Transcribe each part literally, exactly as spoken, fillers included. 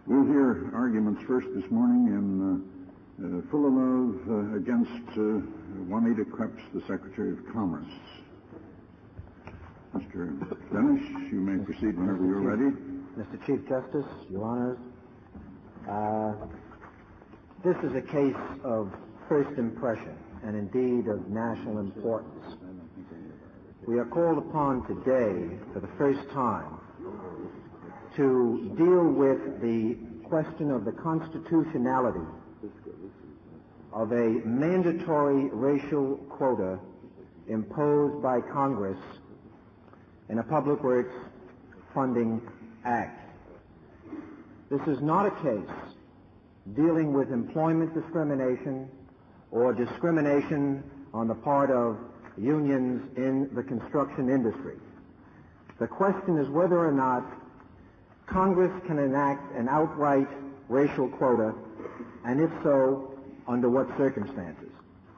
We'll hear arguments first this morning in uh, uh, Fulalov uh, against uh, Juanita Kreps, the Secretary of Commerce. Mister Dennis, you may proceed whenever you're ready. Mister Chief Justice, Your Honors, uh, this is a case of first impression and indeed of national importance. We are called upon today for the first time to deal with the question of the constitutionality of a mandatory racial quota imposed by Congress in a Public Works Funding Act. This is not a case dealing with employment discrimination or discrimination on the part of unions in the construction industry. The question is whether or not Congress can enact an outright racial quota, and if so, under what circumstances.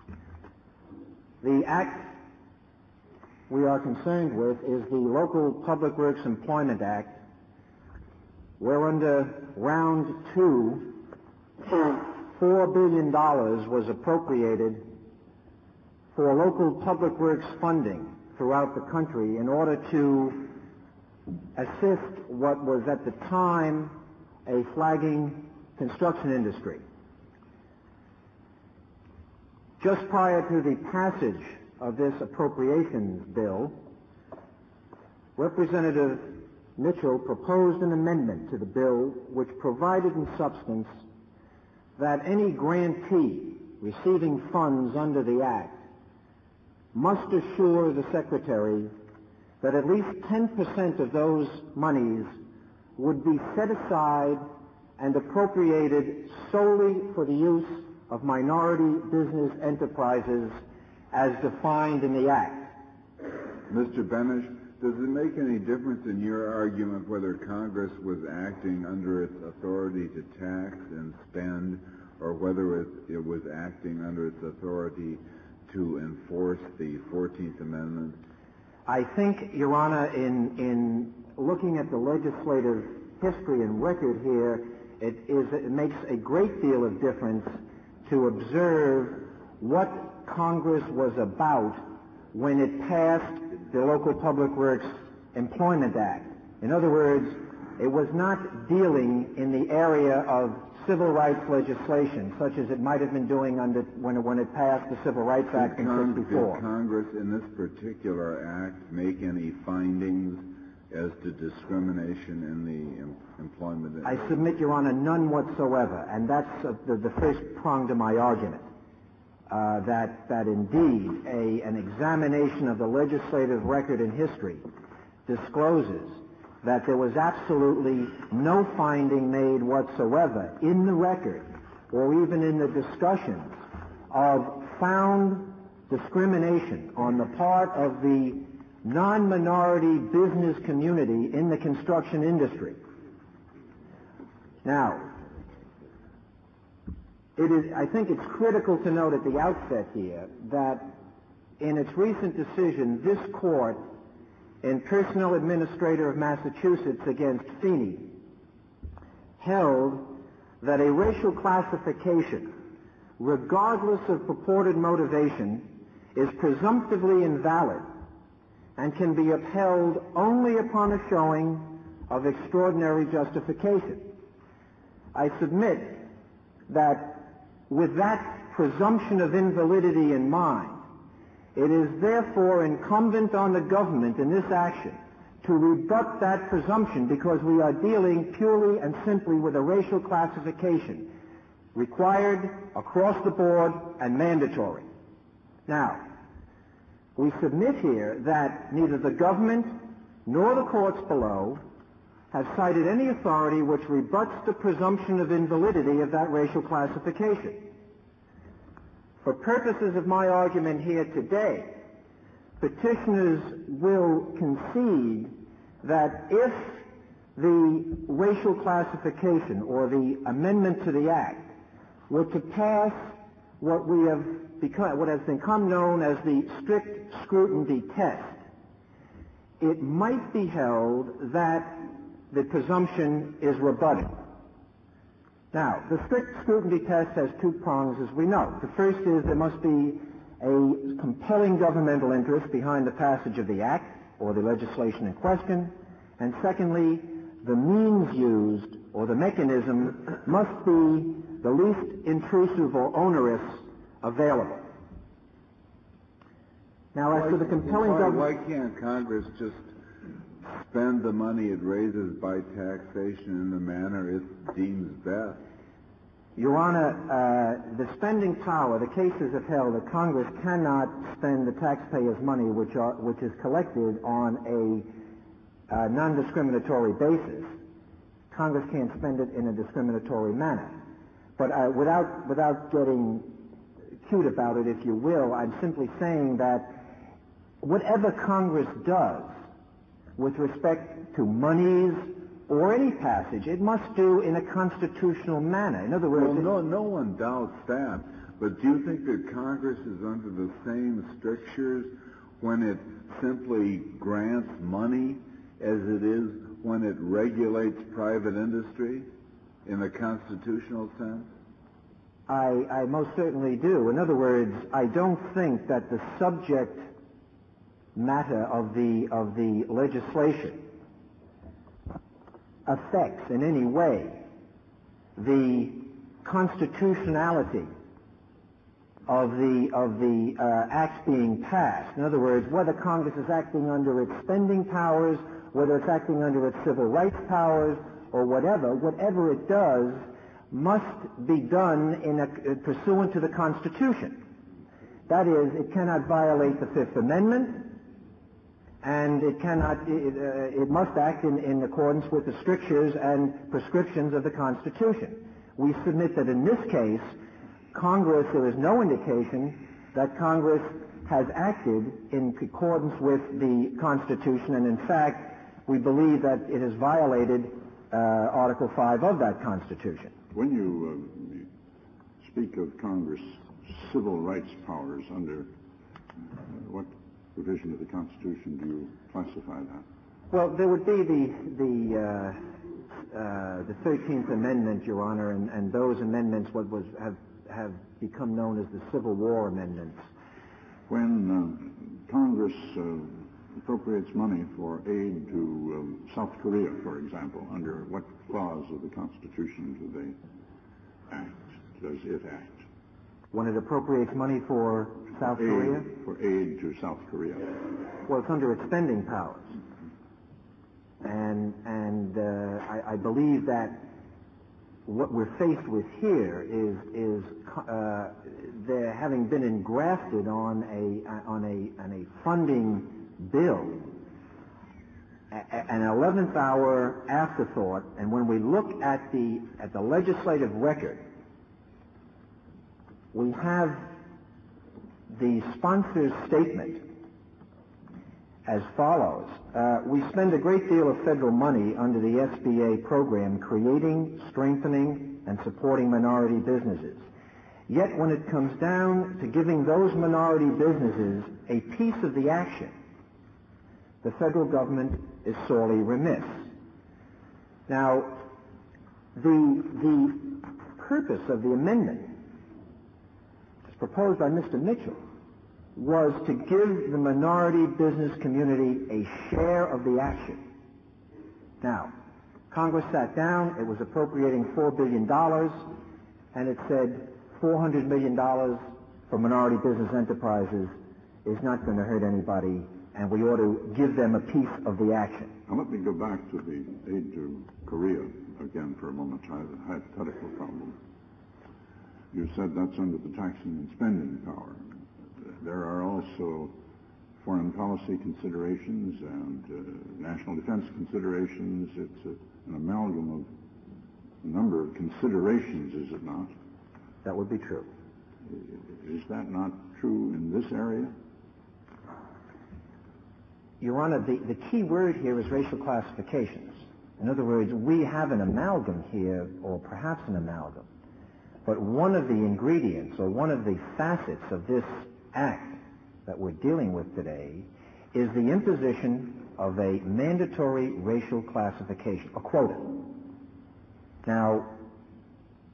The act we are concerned with is the Local Public Works Employment Act, where under round two, four billion dollars was appropriated for local public works funding throughout the country in order to assist what was at the time a flagging construction industry. Just prior to the passage of this appropriations bill, Representative Mitchell proposed an amendment to the bill which provided in substance that any grantee receiving funds under the Act must assure the Secretary that at least ten percent of those monies would be set aside and appropriated solely for the use of minority business enterprises as defined in the Act. Mister Benish, does it make any difference in your argument whether Congress was acting under its authority to tax and spend, or whether it, it was acting under its authority to enforce the fourteenth Amendment? I think, Your Honor, in, in looking at the legislative history and record here, it, is, it makes a great deal of difference to observe what Congress was about when it passed the Local Public Works Employment Act. In other words, it was not dealing in the area of civil rights legislation, such as it might have been doing under when, when it passed the Civil Rights Act in sixty-four. Did Congress in this particular act make any findings as to discrimination in the em- employment industry? I submit, Your Honor, none whatsoever, and that's uh, the, the first prong to my argument, uh, that, that indeed a, an examination of the legislative record and history discloses that there was absolutely no finding made whatsoever in the record or even in the discussions of found discrimination on the part of the non-minority business community in the construction industry. Now, it is, I think it's critical to note at the outset here that in its recent decision, this court in Personnel Administrator of Massachusetts against Feeney held that a racial classification, regardless of purported motivation, is presumptively invalid and can be upheld only upon a showing of extraordinary justification. I submit that with that presumption of invalidity in mind, it is therefore incumbent on the government in this action to rebut that presumption, because we are dealing purely and simply with a racial classification required across the board and mandatory. Now, we submit here that neither the government nor the courts below have cited any authority which rebuts the presumption of invalidity of that racial classification. For purposes of my argument here today, petitioners will concede that if the racial classification or the amendment to the Act were to pass what we have become, what has become known as the strict scrutiny test, it might be held that the presumption is rebutted. Now, the strict scrutiny test has two prongs, as we know. The first is there must be a compelling governmental interest behind the passage of the act or the legislation in question. And secondly, the means used or the mechanism must be the least intrusive or onerous available. Now, as why, to the compelling why, government... Why can't Congress just spend the money it raises by taxation in the manner it deems best? Your Honor, uh, the spending power, the cases have held that Congress cannot spend the taxpayers' money which, are, which is collected on a uh, non-discriminatory basis. Congress can't spend it in a discriminatory manner. But uh, without, without getting cute about it, if you will, I'm simply saying that whatever Congress does with respect to monies or any passage, it must do in a constitutional manner. In other words... Well, no, no one doubts that. But do you think that Congress is under the same strictures when it simply grants money as it is when it regulates private industry in a constitutional sense? I, I most certainly do. In other words, I don't think that the subject matter of the, of the legislation affects in any way the constitutionality of the, of the uh, acts being passed. In other words, whether Congress is acting under its spending powers, whether it's acting under its civil rights powers, or whatever, whatever it does must be done in a, uh, pursuant to the Constitution. That is, it cannot violate the Fifth Amendment, and it cannot, it, uh, it must act in, in accordance with the strictures and prescriptions of the Constitution. We submit that in this case, Congress, there is no indication that Congress has acted in accordance with the Constitution, and in fact, we believe that it has violated uh, Article five of that Constitution. When you uh, speak of Congress' civil rights powers, under uh, what provision of the Constitution do you classify that? Well, there would be the the uh, uh, the thirteenth Amendment, Your Honor, and, and those amendments what was have have become known as the Civil War amendments. When uh, Congress uh, appropriates money for aid to um, South Korea, for example, under what clause of the Constitution do they act? Does it act? When it appropriates money for South aid, Korea? For aid to South Korea. Well, it's under its spending powers. And, and uh, I, I believe that what we're faced with here is, is uh, they're having been engrafted on a, on a, on a funding bill, an eleventh hour afterthought, and when we look at the, at the legislative record, we have the sponsor's statement as follows. Uh, we spend a great deal of federal money under the S B A program creating, strengthening, and supporting minority businesses. Yet when it comes down to giving those minority businesses a piece of the action, the federal government is sorely remiss. Now, the, the purpose of the amendment proposed by Mister Mitchell was to give the minority business community a share of the action. Now, Congress sat down, it was appropriating four billion dollars, and it said four hundred million dollars for minority business enterprises is not going to hurt anybody, and we ought to give them a piece of the action. Now let me go back to the aid to Korea again for a moment, try the hypothetical problem. You said that's under the taxing and spending power. There are also foreign policy considerations and uh, national defense considerations. It's a, an amalgam of a number of considerations, is it not? That would be true. Is that not true in this area? Your Honor, the, the key word here is racial classifications. In other words, we have an amalgam here, or perhaps an amalgam. But one of the ingredients, or one of the facets of this act that we're dealing with today, is the imposition of a mandatory racial classification, a quota. Now,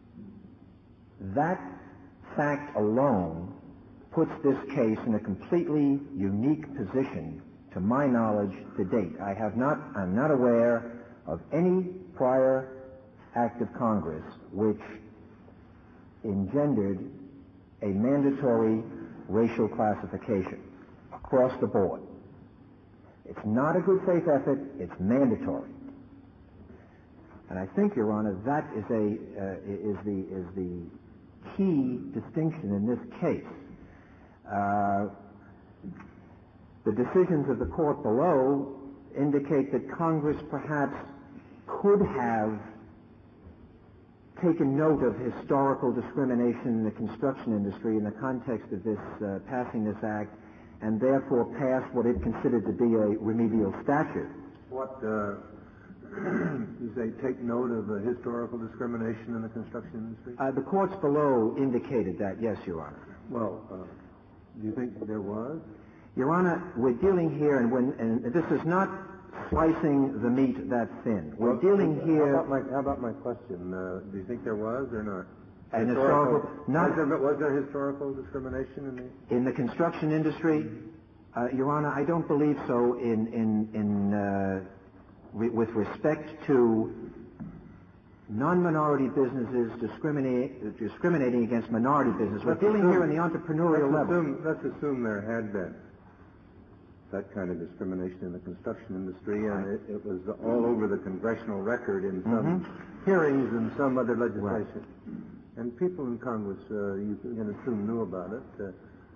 that fact alone puts this case in a completely unique position to my knowledge to date. I have not, I'm not aware of any prior act of Congress which engendered a mandatory racial classification across the board. It's not a good faith effort, it's mandatory. And I think, Your Honor, that is a uh, is the is the key distinction in this case. Uh, the decisions of the court below indicate that Congress perhaps could have taken note of historical discrimination in the construction industry in the context of this uh, passing this act, and therefore passed what it considered to be a remedial statute. What uh, you say? Take note of uh, historical discrimination in the construction industry. Uh, the courts below indicated that, yes, Your Honor. Well, uh, do you think there was? Your Honor, we're dealing here, and when and this is not slicing the meat that thin. We're well, dealing how here. About my, how about my question? Uh, do you think there was or not? An historical, historical, not, was, there, was there historical discrimination in the in the construction industry, uh, Your Honor? I don't believe so. In in in uh, re- with respect to non-minority businesses discriminate, discriminating against minority business. We're let's dealing assume, here in the entrepreneurial let's level. Assume, let's assume there had been that kind of discrimination in the construction industry, and it, it was all over the congressional record in some Mm-hmm. hearings and some other legislation. Right. And people in Congress, uh, you can assume, knew about it. Uh,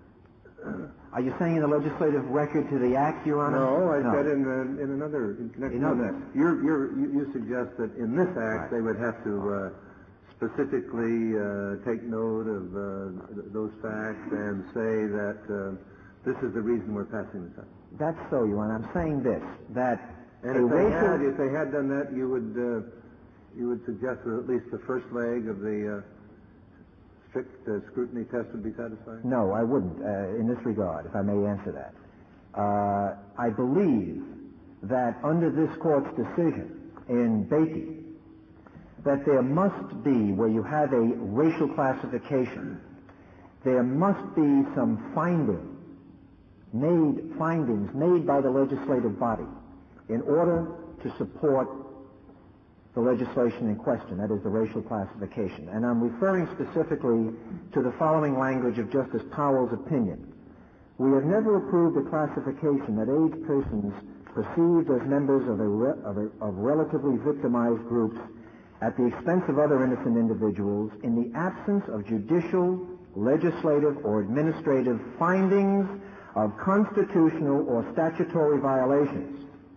Are you saying in the legislative record to the act, Your Honor? no, I said in, uh, in another in connection in with other. that. You're, you're, you, you suggest that in this act Right. they would have to uh, specifically uh, take note of uh, th- those facts and say that uh, this is the reason we're passing this act. That's so, Your Honor. I'm saying this, that And a if they racial... had, if they had done that, you would uh, you would suggest that at least the first leg of the uh, strict uh, scrutiny test would be satisfied? No, I wouldn't, uh, in this regard, if I may answer that. Uh, I believe that under this court's decision in Beatty, that there must be, where you have a racial classification, there must be some finding, made findings made by the legislative body in order to support the legislation in question, that is the racial classification. And I'm referring specifically to the following language of Justice Powell's opinion. We have never approved a classification that aids persons perceived as members of, a re- of, a, of relatively victimized groups at the expense of other innocent individuals in the absence of judicial, legislative, or administrative findings of constitutional or statutory violations.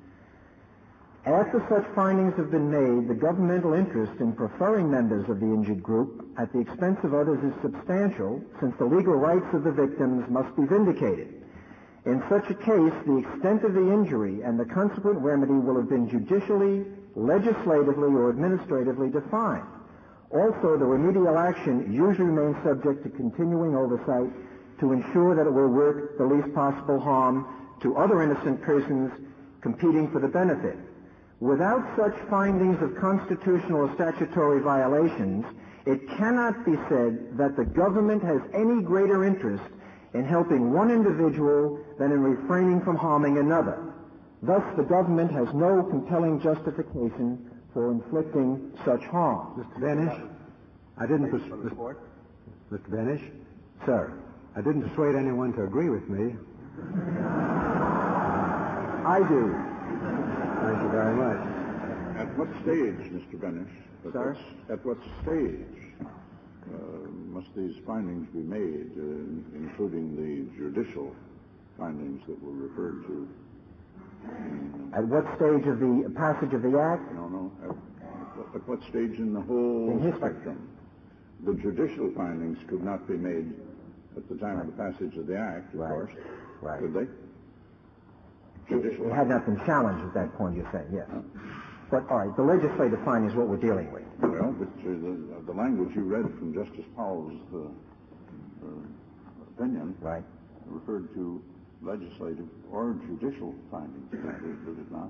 After such findings have been made, the governmental interest in preferring members of the injured group at the expense of others is substantial, since the legal rights of the victims must be vindicated. In such a case, the extent of the injury and the consequent remedy will have been judicially, legislatively, or administratively defined. Also, the remedial action usually remains subject to continuing oversight to ensure that it will work the least possible harm to other innocent persons competing for the benefit. Without such findings of constitutional or statutory violations, it cannot be said that the government has any greater interest in helping one individual than in refraining from harming another. Thus, the government has no compelling justification for inflicting such harm. Mister Benish, I didn't persuade... Mister Benish? Sir. I didn't persuade anyone to agree with me. I do. Thank you very much. At what stage, Mister Benish? At Sir? What, at what stage uh, must these findings be made, uh, including the judicial findings that were referred to? At what stage of the passage of the Act? No, no. At, at what stage in the whole In history. spectrum? The judicial findings could not be made at the time of the passage of the Act, of Right. course. Right. Could they? It, Judicial it had not been challenged at that point, you're saying, yes. But, all right, the legislative finding is what we're dealing with. Well, but uh, the, the language you read from Justice Powell's uh, uh, opinion Right. referred to legislative or judicial findings, did it not?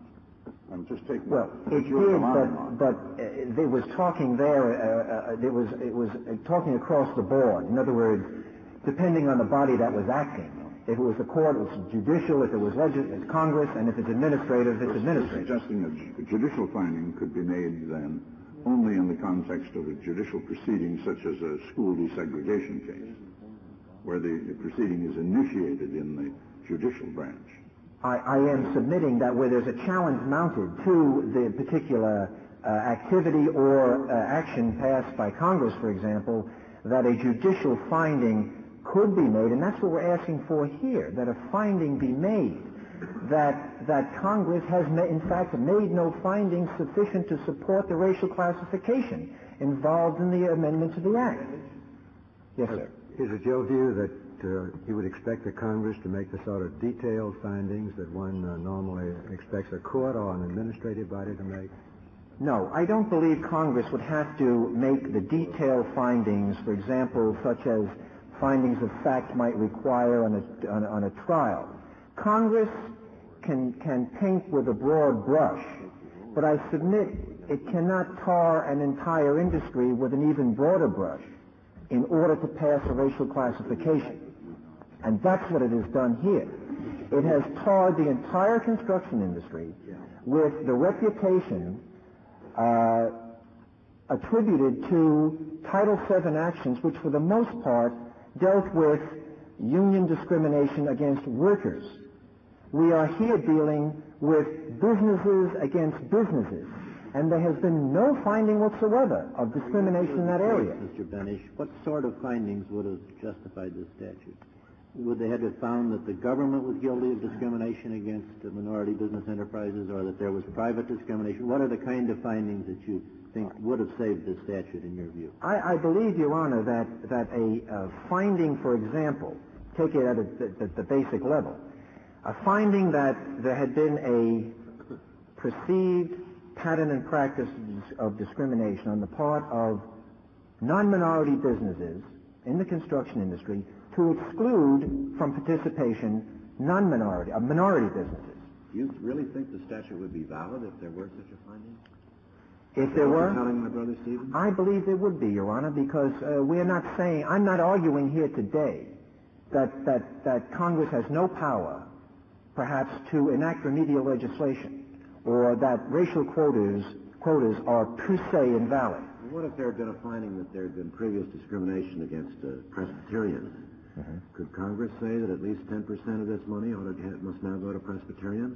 I'm just taking Well, what it you're did, relying on. but, but uh, there was talking there, uh, uh, there was, it was uh, talking across the board. In other words, depending on the body that was acting. If it was the court, it was judicial. If it was legis- it's Congress, and if it's administrative, it's You're administrative. suggesting a ju- judicial finding could be made then only in the context of a judicial proceeding such as a school desegregation case, where the, the proceeding is initiated in the judicial branch. I, I am submitting that where there's a challenge mounted to the particular uh, activity or uh, action passed by Congress, for example, that a judicial finding could be made, and that's what we're asking for here, that a finding be made, that that Congress has ma- in fact made no findings sufficient to support the racial classification involved in the amendment to the Act. Yes, sir. Is it your view that uh, you would expect the Congress to make the sort of detailed findings that one uh, normally expects a court or an administrative body to make? No, I don't believe Congress would have to make the detailed findings, for example, such as findings of fact might require on a, on, on a trial. Congress can, can paint with a broad brush, but I submit it cannot tar an entire industry with an even broader brush in order to pass a racial classification. And that's what it has done here. It has tarred the entire construction industry with the reputation uh, attributed to Title seven actions, which for the most part dealt with union discrimination against workers. We are here dealing with businesses against businesses, and there has been no finding whatsoever of discrimination in that area. Mister Benish, what sort of findings would have justified this statute? Would they have found that the government was guilty of discrimination against uh, minority business enterprises, or that there was private discrimination? What are the kind of findings that you think would have saved this statute in your view? I, I believe, Your Honor, that, that a, a finding, for example, take it at a, the, the basic level, a finding that there had been a perceived pattern and practice of discrimination on the part of non-minority businesses in the construction industry to exclude from participation non-minority, uh, minority businesses. Do you really think the statute would be valid if there were such a finding? If there were, telling my brother Stephen? I believe there would be, Your Honor, because uh, we are not saying, I'm not arguing here today that, that, that Congress has no power, perhaps, to enact remedial legislation, or that racial quotas, quotas are per se invalid. What if there had been a finding that there had been previous discrimination against uh, Presbyterians? Mm-hmm. Could Congress say that at least ten percent of this money ought to, must now go to Presbyterians?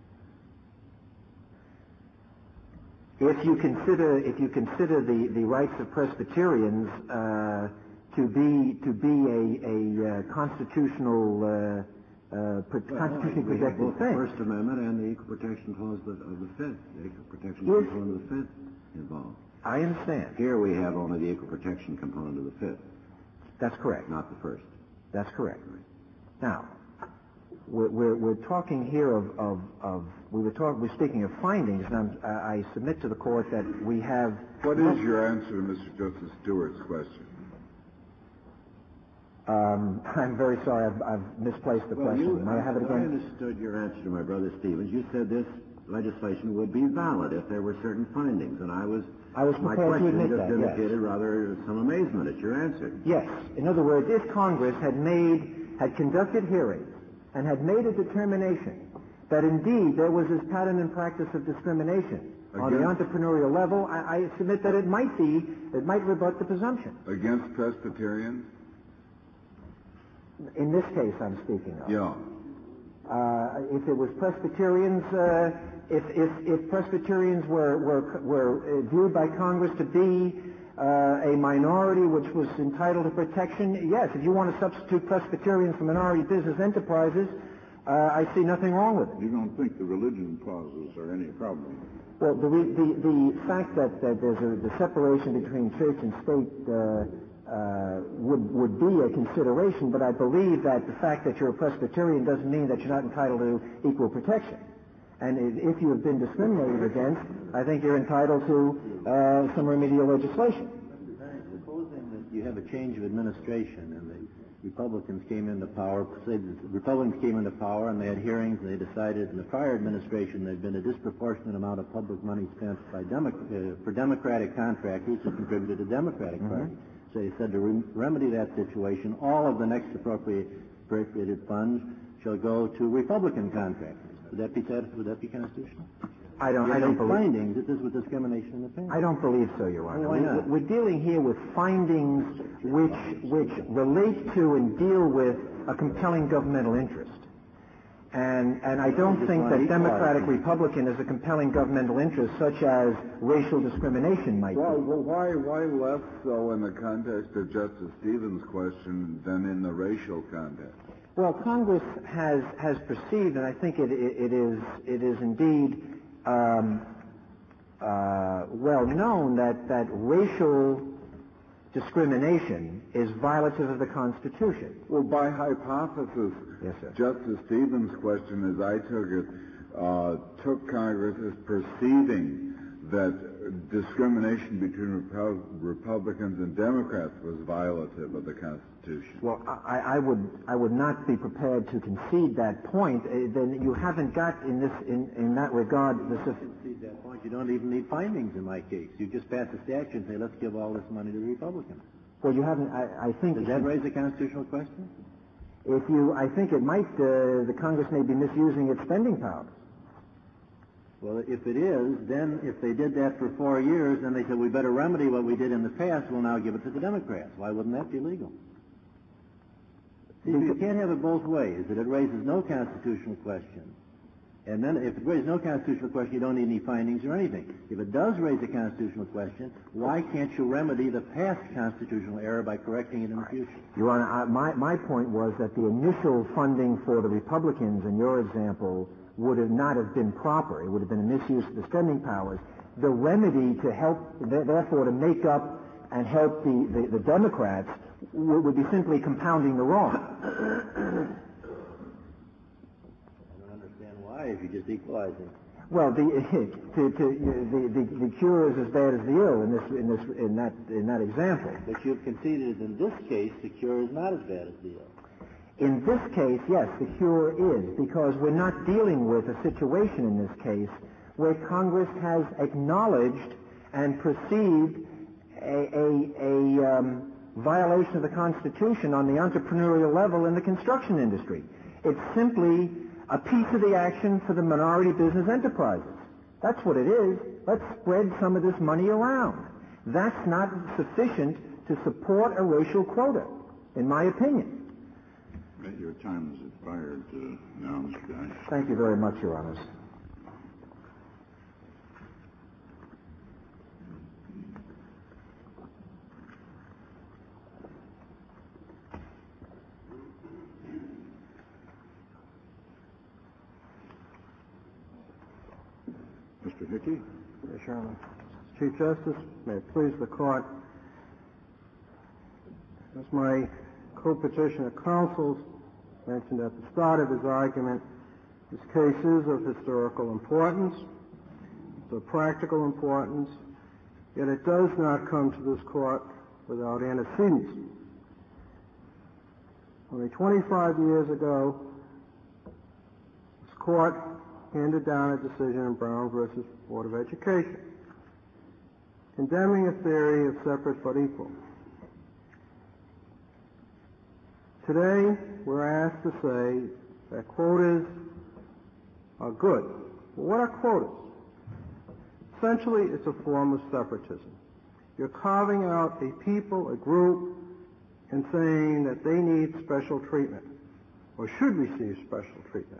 If you consider, if you consider the, the rights of Presbyterians uh, to be to be a, a uh, constitutional uh, uh, pro- well, constitutionally we have protected both thing, the First Amendment and the Equal Protection Clause of the, of the Fifth. The Equal Protection Yes. Component of the Fifth involved. I understand. Here we have only the Equal Protection component of the Fifth, That's correct. not the First. That's correct. Now, we're, we're, we're talking here of, of, of we were talking, we're speaking of findings, and I'm, I submit to the court that we have. What is your answer to Mister Justice Stewart's question? Um, I'm very sorry, I've, I've misplaced the Well, question. you, May I have it I again? understood your answer to my brother Stevens. You said this legislation would be valid if there were certain findings, and I was I was my prepared to question admit just that, yes. indicated rather some amazement at your answer. Yes. In other words, if Congress had made, had conducted hearings and had made a determination that indeed there was this pattern and practice of discrimination on the Against- entrepreneurial level, I, I submit that it might be, it might rebut the presumption. Against Presbyterians? In this case I'm speaking of. Yeah. Uh, if it was Presbyterians, uh, if, if, if Presbyterians were, were, were uh, viewed by Congress to be uh, a minority which was entitled to protection, yes, if you want to substitute Presbyterians for minority business enterprises, uh, I see nothing wrong with it. You don't think the religion clauses are any problem? Well, the, the, the fact that, that there's a the separation between church and state uh, uh, would, would be a consideration, but I believe that the fact that you're a Presbyterian doesn't mean that you're not entitled to equal protection. And if you have been discriminated against, I think you're entitled to uh, some remedial legislation. Supposing that you have a change of administration and the Republicans came into power, say the Republicans came into power and they had hearings and they decided in the prior administration there had been a disproportionate amount of public money spent by Demo- uh, for Democratic contractors who contributed to Democratic Mm-hmm. Party. So they said to re- remedy that situation, all of the next appropriate, appropriated funds shall go to Republican contractors. Would that be would that be constitutional? I don't. You I don't made believe. findings that this was discrimination in the past. I don't believe so, Your Honor. Well, why not? We- We're dealing here with findings which which relate to and deal with a compelling governmental interest. And and I don't just think want that equal Democratic opportunity. Republican is a compelling governmental interest, such as racial discrimination might Well, be. well, why why less so in the context of Justice Stevens' question than in the racial context? Well, Congress has has perceived, and I think it it, it is it is indeed um, uh, well known that that racial discrimination is violative of the Constitution. Well, by hypothesis, Yes, sir. Justice Stevens' question, as I took it, uh, took Congress as perceiving that discrimination between Repu- Republicans and Democrats was violative of the Constitution. Well, I, I would I would not be prepared to concede that point. Uh, then you haven't got in this in, in that regard the suf- concede that point. You don't even need findings in my case. You just pass a statute and say, let's give all this money to the Republicans. well, you haven't. I, I think Does that raise a constitutional question? if you, I think it might. Uh, the Congress may be misusing its spending powers. Well, if it is, then if they did that for four years, then they said, we better remedy what we did in the past, we'll now give it to the Democrats. Why wouldn't that be legal? See, you can't have it both ways, that it raises no constitutional question. And then if it raises no constitutional question, you don't need any findings or anything. If it does raise a constitutional question, why can't you remedy the past constitutional error by correcting it in the future? Your Honor, I, my my point was that the initial funding for the Republicans, in your example, would have not have been proper. It would have been a misuse of the spending powers. The remedy to help, therefore, to make up and help the, the, the Democrats would, would be simply compounding the wrong. I don't understand why, if you just equalize it. Well, the, to, to, the, the, the cure is as bad as the ill in this, in this, in that, in that example. But you've conceded that in this case, the cure is not as bad as the ill. In this case, yes, the cure is, because we're not dealing with a situation in this case where Congress has acknowledged and perceived a, a, a um, violation of the Constitution on the entrepreneurial level in the construction industry. It's simply a piece of the action for the minority business enterprises. That's what it is. Let's spread some of this money around. That's not sufficient to support a racial quota, in my opinion. Your time has expired uh, now, Mister Dash. Thank you very much, Your Honors. Mister Hickey? Yes, Your Honor. Chief Justice, may it please the Court, as my co-petitioner counsel mentioned at the start of his argument, this case is of historical importance, it's of practical importance, yet it does not come to this Court without antecedents. Only twenty-five years ago, this Court handed down a decision in Brown versus Board of Education, condemning a theory of separate but equal. Today, we're asked to say that quotas are good. Well, what are quotas? Essentially, it's a form of separatism. You're carving out a people, a group, and saying that they need special treatment, or should receive special treatment.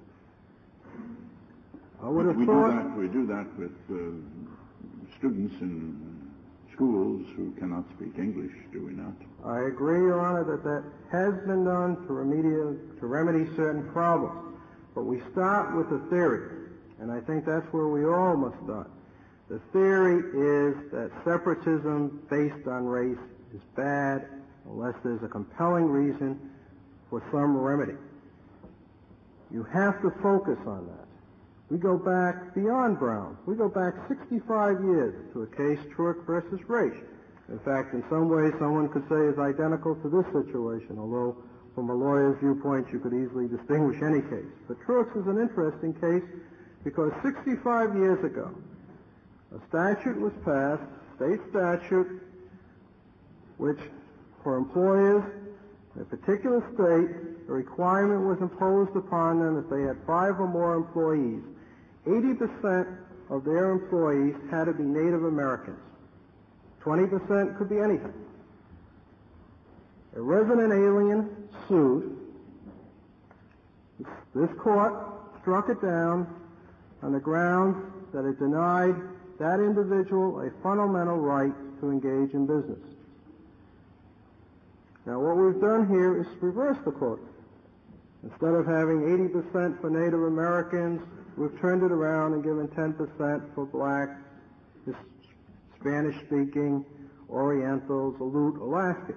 I would have we thought... do that. We do that with uh, students in schools who cannot speak English, do we not? I agree, Your Honor, that that has been done to remedy, to remedy certain problems. But we start with a theory, and I think that's where we all must start. The theory is that separatism based on race is bad unless there's a compelling reason for some remedy. You have to focus on that. We go back beyond Brown. We go back sixty-five years to a case, Truitt versus Raich. In fact, in some ways, someone could say is identical to this situation, although from a lawyer's viewpoint, you could easily distinguish any case. But Truex is an interesting case because sixty-five years ago, a statute was passed, state statute, which for employers in a particular state, a requirement was imposed upon them if they had five or more employees. eighty percent of their employees had to be Native Americans. twenty percent could be anything. A resident alien sued. This court struck it down on the grounds that it denied that individual a fundamental right to engage in business. Now, what we've done here is reverse the quota. Instead of having eighty percent for Native Americans, we've turned it around and given ten percent for black, Spanish-speaking, Orientals, Aleut, Alaskans.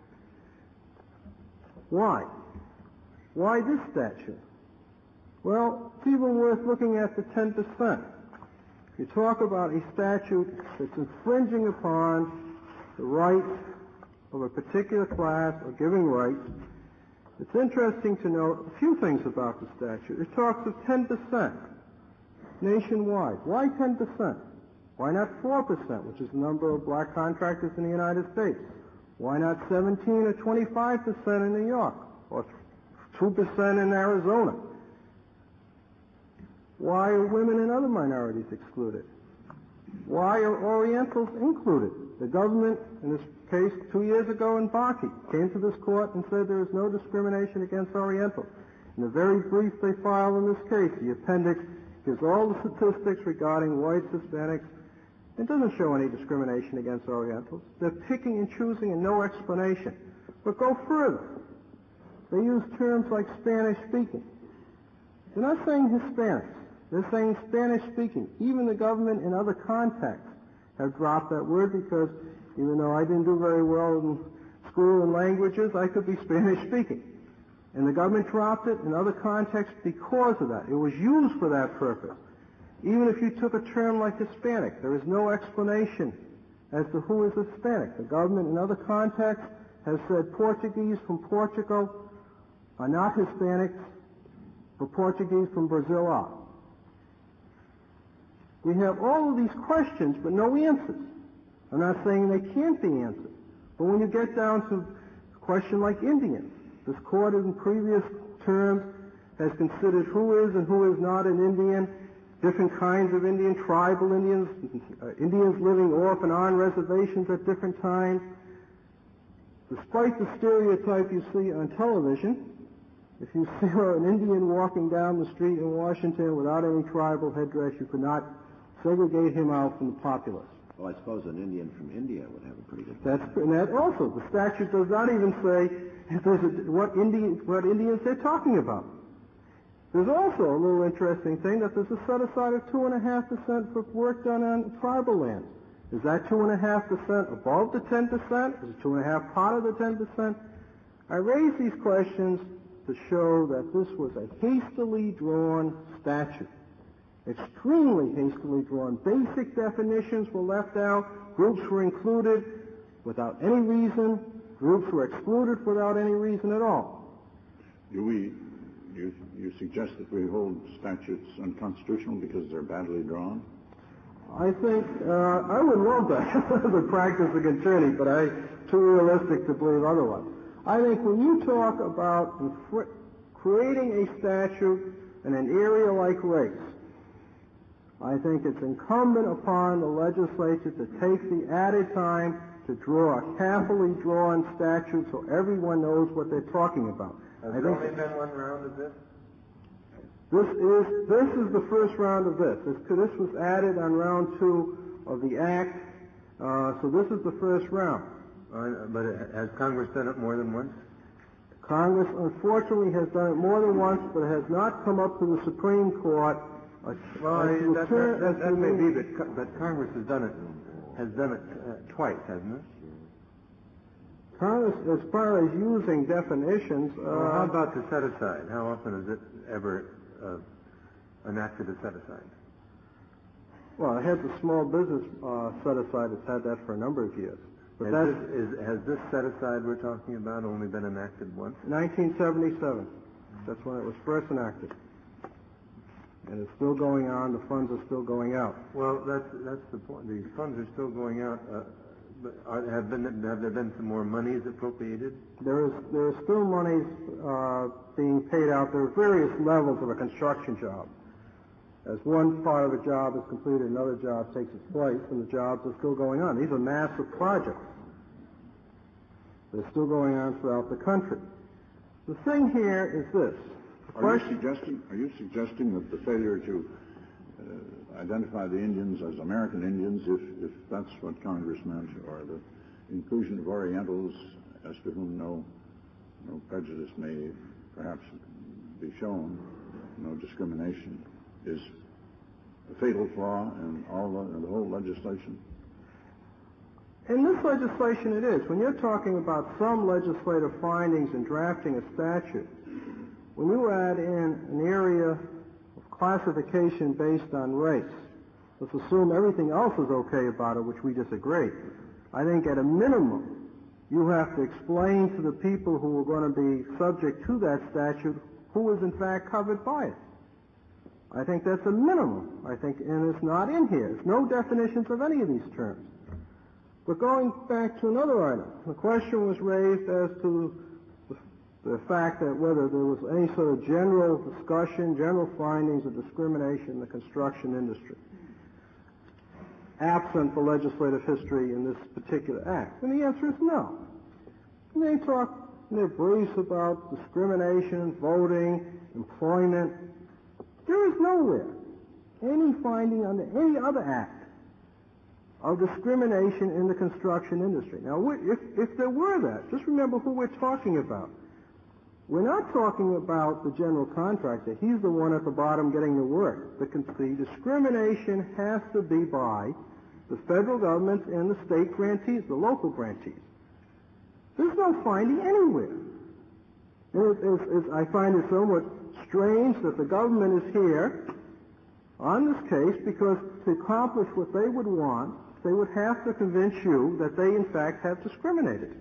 Why? Why this statute? Well, it's even worth looking at the ten percent. You talk about a statute that's infringing upon the rights of a particular class or giving rights. It's interesting to note a few things about the statute. It talks of ten percent nationwide. Why ten percent? Why not four percent, which is the number of black contractors in the United States? Why not seventeen or twenty-five percent in New York, or two percent in Arizona? Why are women and other minorities excluded? Why are Orientals included? The government, in this case two years ago in Bakke, came to this court and said there is no discrimination against Orientals. In the very brief they filed in this case, the appendix gives all the statistics regarding whites, Hispanics. It doesn't show any discrimination against Orientals. They're picking and choosing and no explanation. But go further. They use terms like Spanish-speaking. They're not saying Hispanics. They're saying Spanish-speaking. Even the government in other contexts have dropped that word because even though I didn't do very well in school and languages, I could be Spanish-speaking. And the government dropped it in other contexts because of that. It was used for that purpose. Even if you took a term like Hispanic, there is no explanation as to who is Hispanic. The government in other contexts has said Portuguese from Portugal are not Hispanics, but Portuguese from Brazil are. We have all of these questions, but no answers. I'm not saying they can't be answered. But when you get down to a question like Indian, this court in previous terms has considered who is and who is not an Indian, different kinds of Indian, tribal Indians, uh, Indians living off and on reservations at different times. Despite the stereotype you see on television, if you see an Indian walking down the street in Washington without any tribal headdress, you could not segregate him out from the populace. Well, I suppose an Indian from India would have a pretty good... That's, and that also, the statute does not even say if there's a, what, Indian, what Indians they're talking about. There's also a little interesting thing that there's a set-aside of two point five percent for work done on tribal land. Is that two point five percent above the ten percent? Is it two point five part of the ten percent? I raise these questions to show that this was a hastily drawn statute. Extremely hastily drawn. Basic definitions were left out. Groups were included without any reason. Groups were excluded without any reason at all. Do we, you, you suggest that we hold statutes unconstitutional because they're badly drawn? I think, uh, I would love that as a practicing attorney, but I'm too realistic to believe otherwise. I think when you talk about creating a statute in an area like race, I think it's incumbent upon the legislature to take the added time to draw a carefully drawn statute so everyone knows what they're talking about. Has I there think only been one round of this? This is this is the first round of this. This, this was added on round two of the Act, uh, so this is the first round. Uh, but has Congress done it more than once? Congress, unfortunately, has done it more than once, but it has not come up to the Supreme Court. Uh, well, uh, that, that, that, that may be, that, but, but Congress has done it has done it uh, twice, hasn't it? Congress, as far as using definitions, uh, well, how about the set aside? How often is it ever uh, enacted a set aside? Well, it has the small business uh, set aside. It's had that for a number of years. But Has that's this, is, has this set-aside we're talking about only been enacted once? nineteen seventy-seven. That's when it was first enacted. And it's still going on. The funds are still going out. Well, that's that's the point. These funds are still going out. Uh, but are, have been have there been some more monies appropriated? There is there is still monies uh, being paid out. There are various levels of a construction job. As one part of a job is completed, another job takes its place, and the jobs are still going on. These are massive projects. They're still going on throughout the country. The thing here is this. Are you suggesting, are you suggesting that the failure to uh, identify the Indians as American Indians, if, if that's what Congress meant, or the inclusion of Orientals as to whom no, no prejudice may perhaps be shown, no discrimination, is a fatal flaw in all the, in the whole legislation? In this legislation it is. When you're talking about some legislative findings in drafting a statute, when you add in an area of classification based on race, let's assume everything else is okay about it, which we disagree. I think at a minimum, you have to explain to the people who are going to be subject to that statute who is in fact covered by it. I think that's a minimum. I think, and it's not in here. There's no definitions of any of these terms. But going back to another item, the question was raised as to the, the fact that whether there was any sort of general discussion, general findings of discrimination in the construction industry, absent the legislative history in this particular act. And the answer is no. And they talk in their briefs about discrimination, voting, employment. There is nowhere any finding under any other act of discrimination in the construction industry. Now, if, if there were that, just remember who we're talking about. We're not talking about the general contractor. He's the one at the bottom getting the work. The, the discrimination has to be by the federal government and the state grantees, the local grantees. There's no finding anywhere. And it, it's, it's, I find it somewhat strange that the government is here on this case because to accomplish what they would want, they would have to convince you that they in fact have discriminated.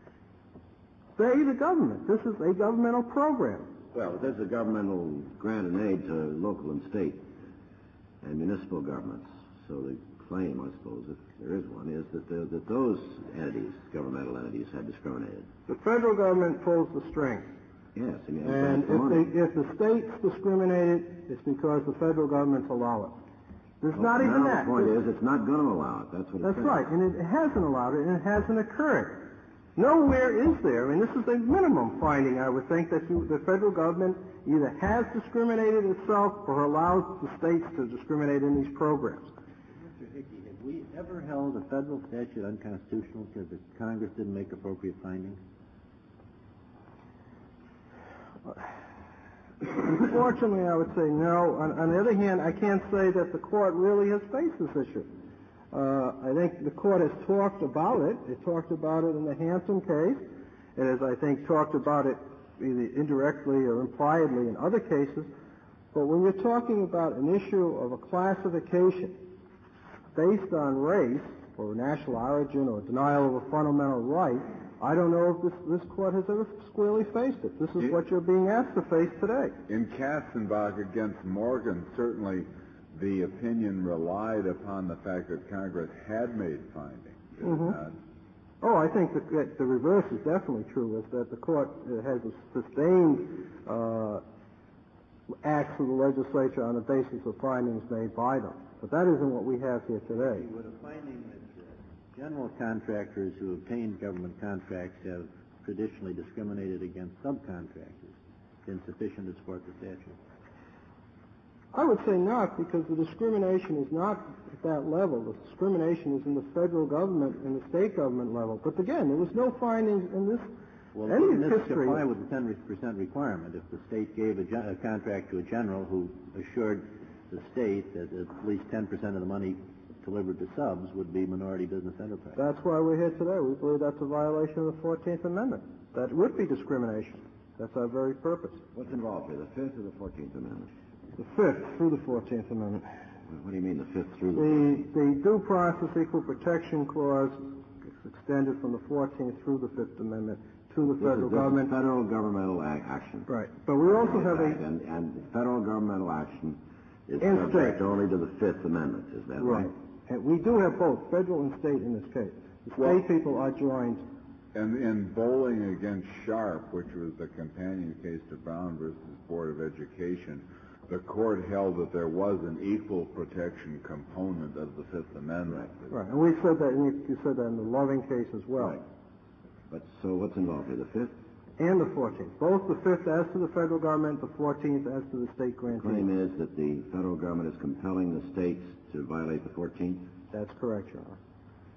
They, the government. This is a governmental program. Well, there's a governmental grant and aid to local and state and municipal governments. So the claim, I suppose, if there is one, is that, the, that those entities, governmental entities, have discriminated. The federal government pulls the strings. Yes, I mean, And the if, money. they, if the states discriminated, it's because the federal governments allow it. There's Well, not even now that. the point is, it's not going to allow it. That's what That's it's right, and it hasn't allowed it, and it hasn't occurred. Nowhere is there, and this is a minimum finding, I would think, that you, the federal government either has discriminated itself or allows the states to discriminate in these programs. Mister Hickey, have we ever held a federal statute unconstitutional because the Congress didn't make appropriate findings? Unfortunately, I would say no. On, on the other hand, I can't say that the court really has faced this issue. Uh, I think the court has talked about it. It talked about it in the Hansen case. It has, I think, talked about it either indirectly or impliedly in other cases. But when you're talking about an issue of a classification based on race or national origin or denial of a fundamental right, I don't know if this, this court has ever squarely faced it. This is It- what you're being asked to face today. In Katzenbach against Morgan, certainly the opinion relied upon the fact that Congress had made findings. Did it Mhm. not? Oh, I think that, that the reverse is definitely true, is that the court uh, has sustained uh, acts of the legislature on the basis of findings made by them. But that isn't what we have here today. Would a finding that uh, general contractors who obtained government contracts have traditionally discriminated against subcontractors been sufficient to support the statute? I would say not, because the discrimination is not at that level. The discrimination is in the federal government and the state government level. But again, there was no findings in this, Well, any wouldn't this history. comply with the ten percent requirement if the state gave a, gen- a contract to a general who assured the state that at least ten percent of the money delivered to subs would be minority business enterprise? That's why we're here today. We believe that's a violation of the fourteenth Amendment. That would be discrimination. That's our very purpose. What's involved here, the Fifth or the Fourteenth Amendment? The Fifth through the fourteenth Amendment. What do you mean, the Fifth through the The, the Due Process Equal Protection Clause extended from the fourteenth through the Fifth Amendment to the This federal is, this government. is federal governmental ac- action. Right. But we also have a And, and federal governmental action is In subject state. only to the Fifth Amendment, is that right? right. And we do have both federal and state in this case. The state Well- people are joined. And in Bowling against Sharp, which was the companion case to Brown versus Board of Education, the court held that there was an equal protection component of the Fifth Amendment. Right. And we said that, and you, you said that in the Loving case as well. Right. But so what's involved here? The Fifth? And the fourteenth. Both the fifth as to the federal government, the fourteenth as to the state The grantee. claim is that the federal government is compelling the states to violate the fourteenth? That's correct, Your Honor.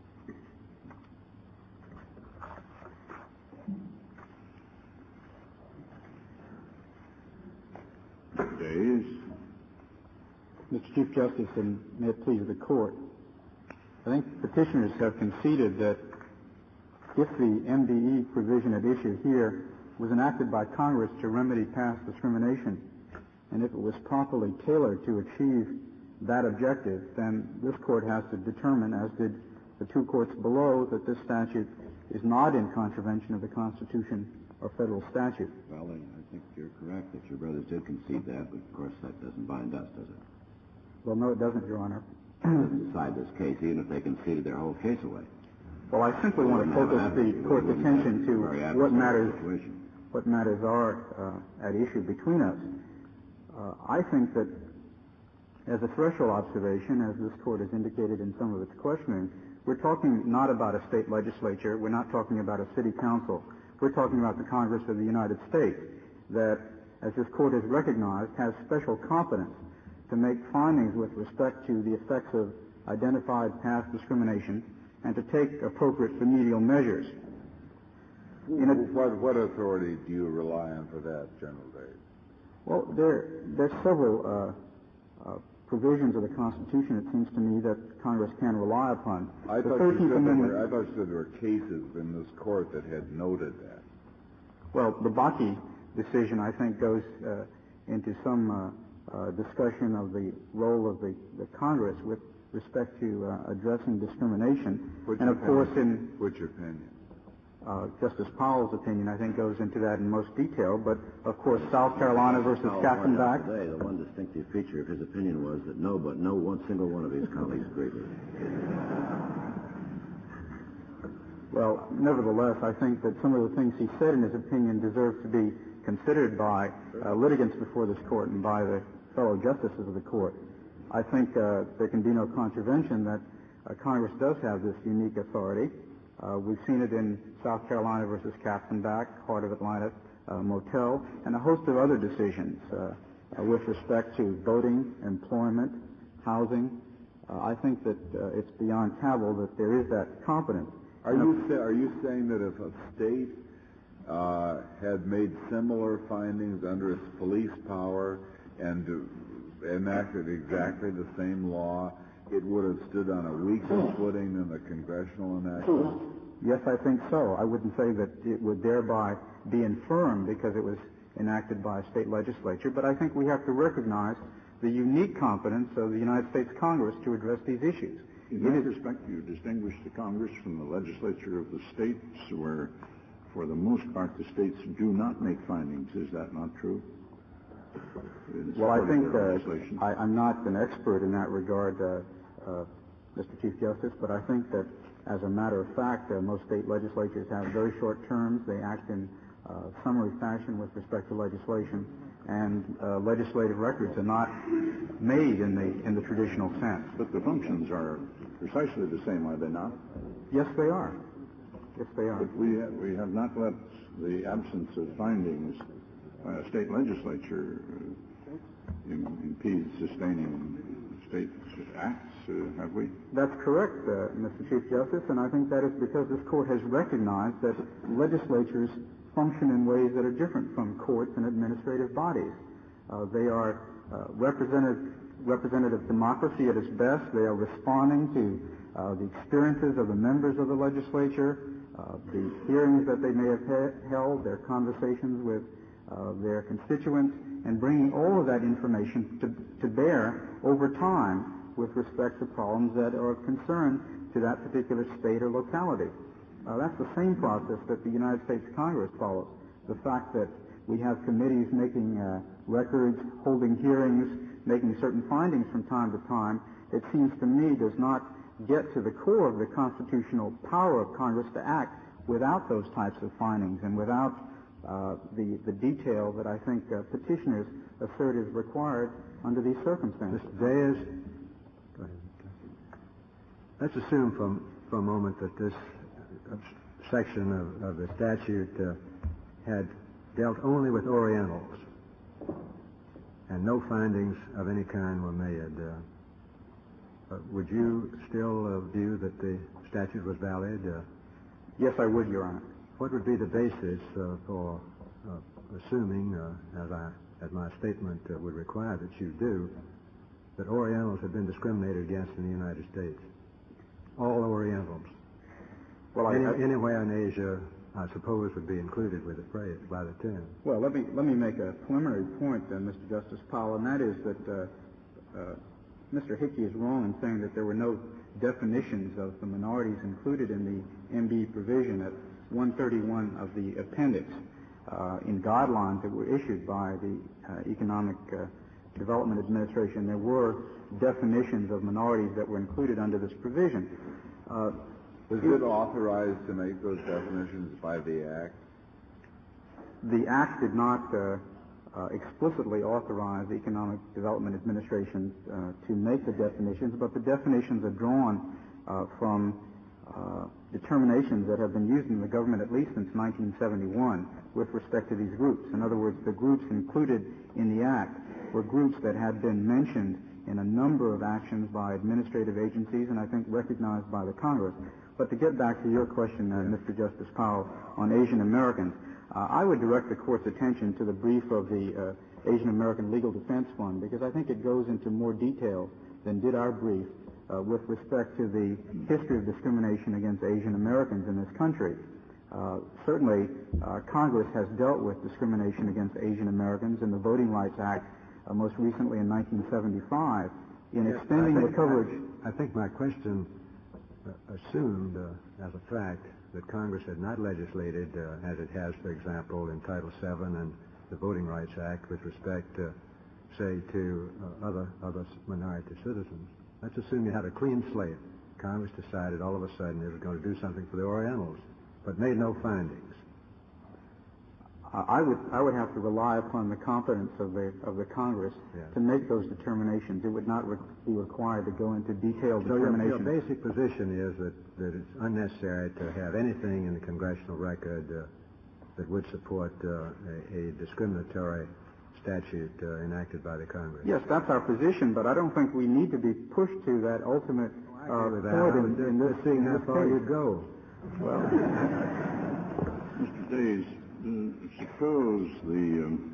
Days. Mister Chief Justice, and may it please the Court, I think petitioners have conceded that if the M D E provision at issue here was enacted by Congress to remedy past discrimination, and if it was properly tailored to achieve that objective, then this Court has to determine, as did the two courts below, that this statute is not in contravention of the Constitution or federal statute. Well, I I think you're correct that your brothers did concede that, but of course that doesn't bind us, does it? Well, no, it doesn't, Your Honor. It doesn't decide this case, even if they conceded their whole case away. Well, I simply want to focus the Court's attention to what matters what matters are uh, at issue between us. Uh, I think that as a threshold observation, as this Court has indicated in some of its questioning, we're talking not about a state legislature, we're not talking about a city council, we're talking about the Congress of the United States that, as this Court has recognized, has special competence to make findings with respect to the effects of identified past discrimination and to take appropriate remedial measures. In a, What, what authority do you rely on for that, General Days? well, there there's several uh, uh, provisions of the Constitution, it seems to me, that Congress can rely upon. I the thought, you thirteenth said there Amendment. were, I thought you said there were cases in this court that had noted that. Well, the Bakke decision, I think, goes uh, into some uh, uh, discussion of the role of the, the Congress with respect to uh, addressing discrimination. Which and of opinion? course, in Which opinion? uh, Justice Powell's opinion, I think, goes into that in most detail. But of course, South Carolina versus Katzenbach. Today, the one distinctive feature of his opinion was that no, but no one single one of his colleagues agreed with it. Well, nevertheless, I think that some of the things he said in his opinion deserve to be considered by uh, litigants before this Court and by the fellow justices of the Court. I think uh, there can be no contravention that uh, Congress does have this unique authority. Uh, we've seen it in South Carolina versus Katzenbach, Heart of Atlanta uh, Motel, and a host of other decisions uh, uh, with respect to voting, employment, housing. Uh, I think that uh, it's beyond cavil that there is that competence. Are you say, are you saying that if a state uh, had made similar findings under its police power and uh, enacted exactly the same law, it would have stood on a weaker footing than the congressional enactment? Yes, I think so. I wouldn't say that it would thereby be infirm because it was enacted by a state legislature, but I think we have to recognize the unique competence of the United States Congress to address these issues. In that respect, you distinguish the Congress from the legislature of the states, where, for the most part, the states do not make findings. Is that not true? In Well, I support of think their uh, legislation? I, I'm not an expert in that regard, uh, uh, Mister Chief Justice, but I think that, as a matter of fact, uh, most state legislatures have very short terms. They act in uh, summary fashion with respect to legislation, and uh, legislative records are not made in the in the traditional sense. But the functions are precisely the same, are they not? Yes, they are. Yes, they are. But we have, we have not let the absence of findings by a state legislature uh, im- impede sustaining state acts, uh, have we? That's correct, uh, Mister Chief Justice, and I think that is because this Court has recognized that legislatures function in ways that are different from courts and administrative bodies. Uh, they are uh, representative, representative democracy at its best. They are responding to uh, the experiences of the members of the legislature, uh, the hearings that they may have he- held, their conversations with uh, their constituents, and bringing all of that information to, to bear over time with respect to problems that are of concern to that particular state or locality. Uh, that's the same process that the United States Congress follows. The fact that we have committees making uh, records, holding hearings, making certain findings from time to time, it seems to me does not get to the core of the constitutional power of Congress to act without those types of findings and without uh, the, the detail that I think uh, petitioners assert is required under these circumstances. Mister Days, go ahead. Let's assume for, for a moment that this uh, section of, of the statute uh, had dealt only with Orientals and no findings of any kind were made. Uh, uh, would you still uh, view that the statute was valid? Uh, yes, I would, Your Honor. What would be the basis uh, for uh, assuming, uh, as I, as my statement uh, would require that you do, that Orientals have been discriminated against in the United States? All Orientals. Well, I, Any, I, anywhere in Asia, I suppose, would be included with the phrase by the term. Well, let me let me make a preliminary point, then, Mister Justice Powell, and that is that uh, uh, Mister Hickey is wrong in saying that there were no definitions of the minorities included in the M B provision at one thirty-one of the appendix uh, in guidelines that were issued by the uh, Economic uh, Development Administration. There were definitions of minorities that were included under this provision. Uh, Was it authorized to make those definitions by the Act? The Act did not uh, uh, explicitly authorize the Economic Development Administration uh, to make the definitions, but the definitions are drawn uh, from uh, determinations that have been used in the government at least since nineteen seventy-one with respect to these groups. In other words, the groups included in the Act were groups that had been mentioned in a number of actions by administrative agencies and I think recognized by the Congress. But to get back to your question, uh, Mister Justice Powell, on Asian Americans, uh, I would direct the Court's attention to the brief of the uh, Asian American Legal Defense Fund because I think it goes into more detail than did our brief uh, with respect to the history of discrimination against Asian Americans in this country. Uh, certainly, uh, Congress has dealt with discrimination against Asian Americans in the Voting Rights Act, uh, most recently in nineteen seventy-five, in Yes, extending I the think, coverage. I, I think my question uh, assumed, uh, as a fact, that Congress had not legislated, uh, as it has, for example, in Title seven and the Voting Rights Act, with respect, uh, say, to uh, other other minority citizens. Let's assume you had a clean slate. Congress decided all of a sudden it was going to do something for the Orientals, but made no findings. I would I would have to rely upon the competence of the of the Congress Yes. to make those determinations. It would not re- be required to go into detailed So your, determinations. your basic position is that, that it's unnecessary to have anything in the congressional record uh, that would support uh, a, a discriminatory statute uh, enacted by the Congress. Yes, that's our position, but I don't think we need to be pushed to that ultimate uh, With that, point I in, was just in this, seeing in how this far case. you'd go. Well, Mister Days, uh, suppose the um,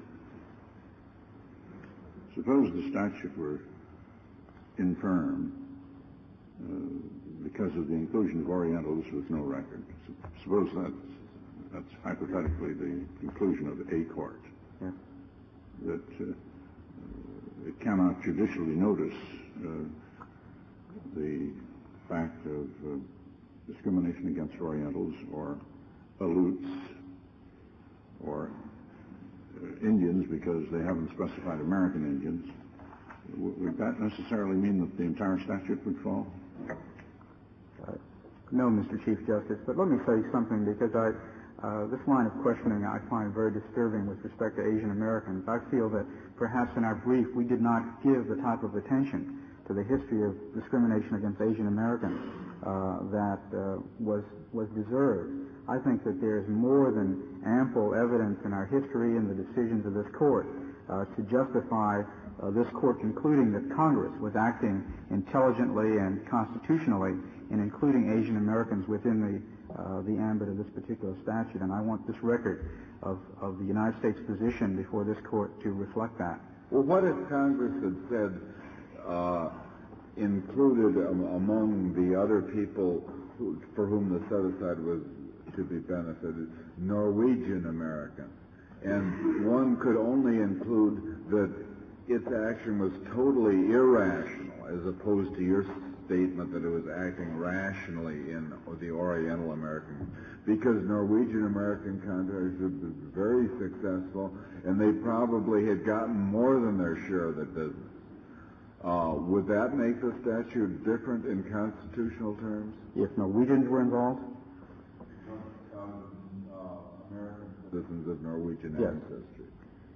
suppose the statute were infirm uh, because of the inclusion of Orientals with no record. Suppose that's that's hypothetically the conclusion of a court. Yeah. That uh, it cannot judicially notice uh, the fact of uh, discrimination against Orientals or Aleuts or uh, Indians because they haven't specified American Indians. W- would that necessarily mean that the entire statute would fall? Uh, no, Mister Chief Justice, but let me say something because I, uh, this line of questioning I find very disturbing with respect to Asian Americans. I feel that perhaps in our brief we did not give the type of attention to the history of discrimination against Asian Americans uh, that uh, was was deserved. I think that there is more than ample evidence in our history and the decisions of this court uh, to justify uh, this court concluding that Congress was acting intelligently and constitutionally in including Asian Americans within the uh, the ambit of this particular statute. And I want this record of, of the United States position before this court to reflect that. Well, what if Congress had said uh, included um, among the other people who, for whom the set-aside was to be benefited, Norwegian Americans, and one could only include that its action was totally irrational as opposed to your statement that it was acting rationally in the Oriental American, because Norwegian American contractors have been very successful, and they probably had gotten more than their share of the business. Uh, would that make the statute different in constitutional terms? If Norwegians were involved? Um, uh, American citizens of Norwegian yes. ancestry.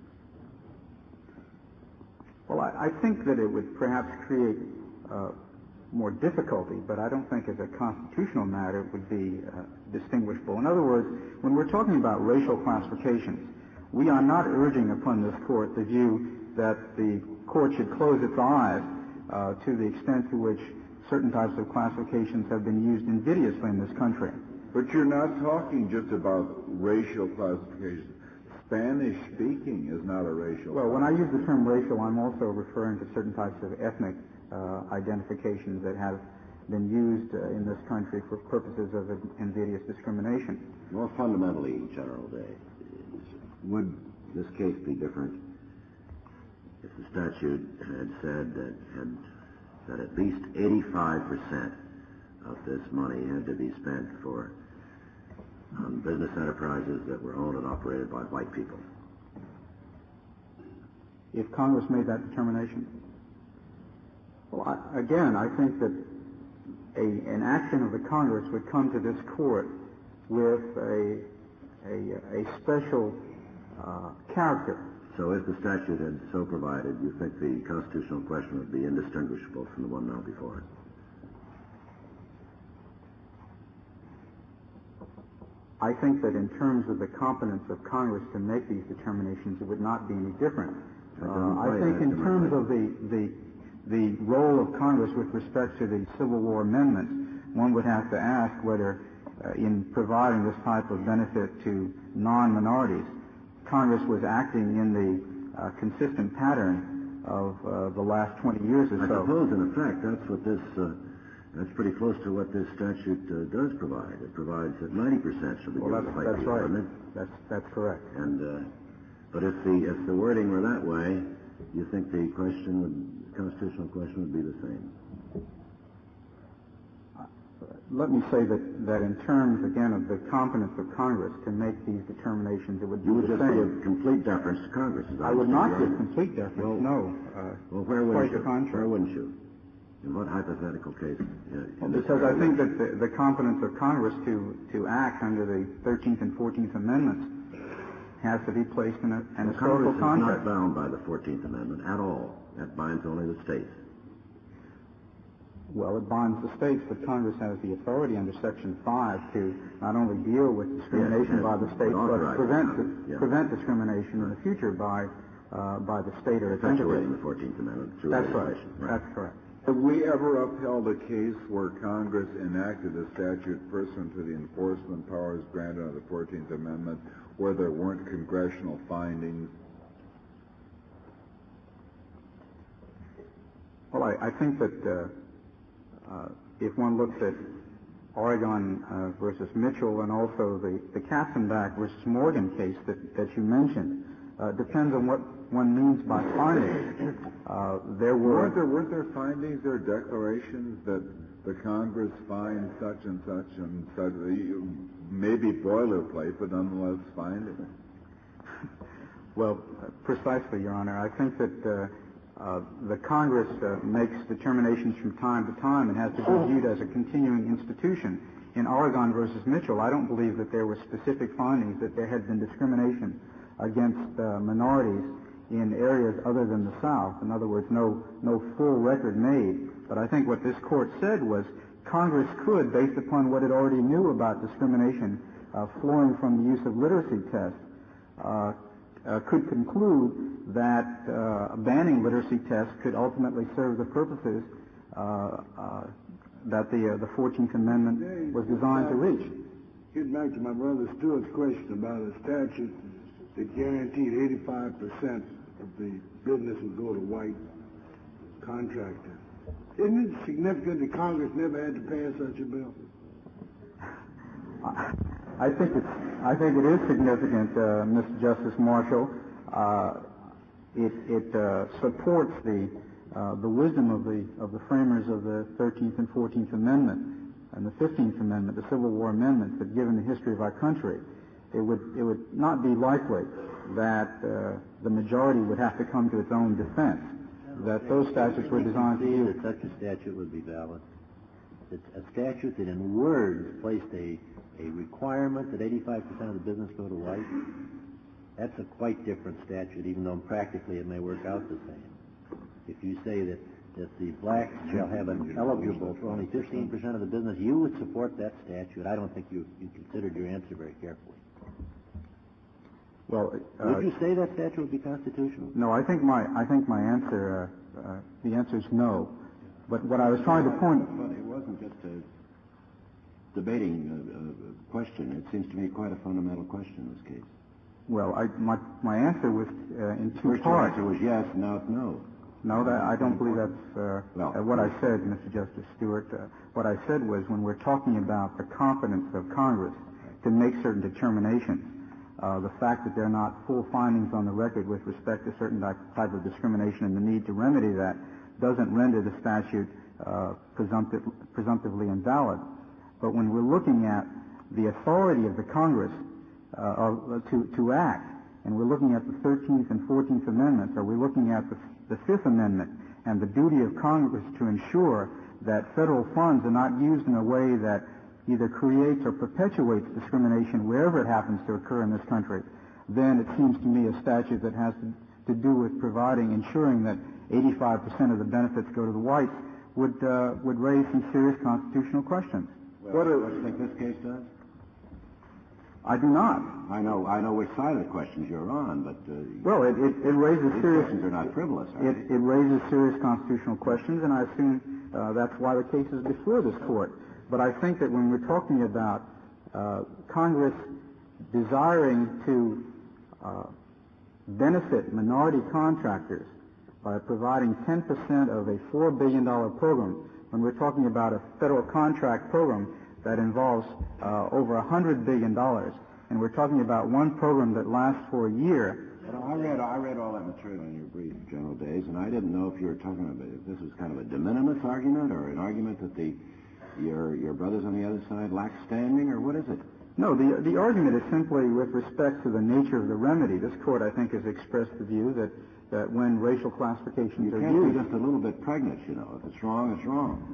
Well, I, I think that it would perhaps create uh, more difficulty, but I don't think as a constitutional matter it would be uh, distinguishable. In other words, when we're talking about racial classifications, we are not urging upon this court the view that the court should close its eyes uh, to the extent to which certain types of classifications have been used invidiously in this country. But you're not talking just about racial classifications. Spanish speaking is not a racial. Well, when I use the term racial, I'm also referring to certain types of ethnic uh, identifications that have been used uh, in this country for purposes of invidious discrimination. More fundamentally, General Day, would this case be different if the statute had said that had that at least eighty-five percent of this money had to be spent for um, business enterprises that were owned and operated by white people? If Congress made that determination? Well, I, again, I think that a, an action of the Congress would come to this court with a, a, a special uh, character. So if the statute had so provided, you think the constitutional question would be indistinguishable from the one now before it? I think that in terms of the competence of Congress to make these determinations, it would not be any different. Uh, I think in terms of the, the, the role of Congress with respect to the Civil War amendments, one would have to ask whether uh, in providing this type of benefit to non-minorities, Congress was acting in the uh, consistent pattern of uh, the last twenty years or I so. I suppose, in effect, that's what this, uh, that's pretty close to what this statute uh, does provide. It provides that ninety percent shall be Well, given that's, to white that's people, right. doesn't it? That's, that's correct. And, uh, but if the, if the wording were that way, you think the question would, the constitutional question would be the same? Let me say that, that in terms, again, of the competence of Congress to make these determinations, it would be You would the just same. give complete deference to Congress. Is that I would what not you're give saying? complete deference, Well, no. Uh, Well, where wouldn't quite you? the contrary. Where wouldn't you? In what hypothetical case? Uh, Well, because I think that the, the competence of Congress to, to act under the thirteenth and fourteenth Amendments has to be placed in a, an Well, historical Congress context. is not bound by the fourteenth Amendment at all. That binds only the states. Well, it binds the states, but Congress has the authority under Section five to not only deal with discrimination Yes, by the states, but authorize prevent, it. Yeah. prevent discrimination in the future by, uh, by the state or its Perpetuating entity. the fourteenth Amendment through That's right. legislation. That's correct. Have we ever upheld a case where Congress enacted a statute pursuant to the enforcement powers granted under the fourteenth Amendment where there weren't congressional findings? Well, I, I think that uh, uh, if one looks at Oregon uh, versus Mitchell and also the, the Katzenbach versus Morgan case that, that you mentioned, uh, depends on what one means by findings. Uh, there were... Weren't there, weren't there findings, there declarations that the Congress finds such and such and such, maybe boilerplate, but nonetheless findings? Well, uh, precisely, Your Honor. I think that uh, uh, the Congress uh, makes determinations from time to time and has to be viewed as a continuing institution. In Oregon versus Mitchell, I don't believe that there were specific findings that there had been discrimination against uh, minorities in areas other than the South. In other words, no, no full record made. But I think what this court said was Congress could, based upon what it already knew about discrimination uh, flowing from the use of literacy tests, uh, uh, could conclude that uh, banning literacy tests could ultimately serve the purposes uh, uh, that the, uh, the fourteenth Amendment was designed to reach. Getting back to my brother Stewart's question about a statute that guaranteed eighty-five percent of the business would go to white contractors. Isn't it significant that Congress never had to pass such a bill? I think it's, I think it is significant, uh, Mister Justice Marshall. Uh, it it uh, supports the uh, the wisdom of the of the framers of the thirteenth and fourteenth Amendment and the fifteenth Amendment, the Civil War amendments, that given the history of our country, it would it would not be likely that uh, the majority would have to come to its own defense. That those statutes were designed to see use. that such a statute would be valid. It's a statute that in words placed a, a requirement that eighty-five percent of the business go to white. That's a quite different statute, even though practically it may work out the same. If you say that, that the blacks shall have an eligible for only fifteen percent of the business, you would support that statute. I don't think you, you considered your answer very carefully. Well, uh, would you say that statute would be constitutional? No, I think my I think my answer uh, uh, the answer is no. But what I was trying to point. But it wasn't just a debating uh, uh, question. It seems to me quite a fundamental question in this case. Well, I, my my answer was uh, in two First parts. Your answer was yes, now it's no. No, that, I don't believe that's uh, well, uh, what I said, Mister Justice Stewart. Uh, what I said was when we're talking about the competence of Congress to make certain determinations, uh, the fact that there are not full findings on the record with respect to certain type of discrimination and the need to remedy that doesn't render the statute uh, presumptive, presumptively invalid. But when we're looking at the authority of the Congress uh, of, to, to act, and we're looking at the thirteenth and fourteenth Amendments, or we're looking at the, the Fifth Amendment and the duty of Congress to ensure that federal funds are not used in a way that either creates or perpetuates discrimination wherever it happens to occur in this country, then it seems to me a statute that has to, to do with providing, ensuring that eighty-five percent of the benefits go to the whites would uh, would raise some serious constitutional questions. Well, what do you think this case does? I do not. I know I know which side of the questions you're on, but uh, well, it, it, it raises these serious. questions are not frivolous. Are it, they? it raises serious constitutional questions, and I assume uh, that's why the case is before this court. But I think that when we're talking about uh, Congress desiring to uh, benefit minority contractors by providing ten percent of a four billion dollars program, when we're talking about a federal contract program that involves uh, over one hundred billion dollars, and we're talking about one program that lasts for a year. Well, I read I read all that material in your brief, General Days, and I didn't know if you were talking about if this was kind of a de minimis argument or an argument that the your your brothers on the other side lack standing, or what is it? No, the the argument is simply with respect to the nature of the remedy. This court, I think, has expressed the view that, that when racial classifications you are can't used... be just a little bit pregnant, you know. If it's wrong, it's wrong.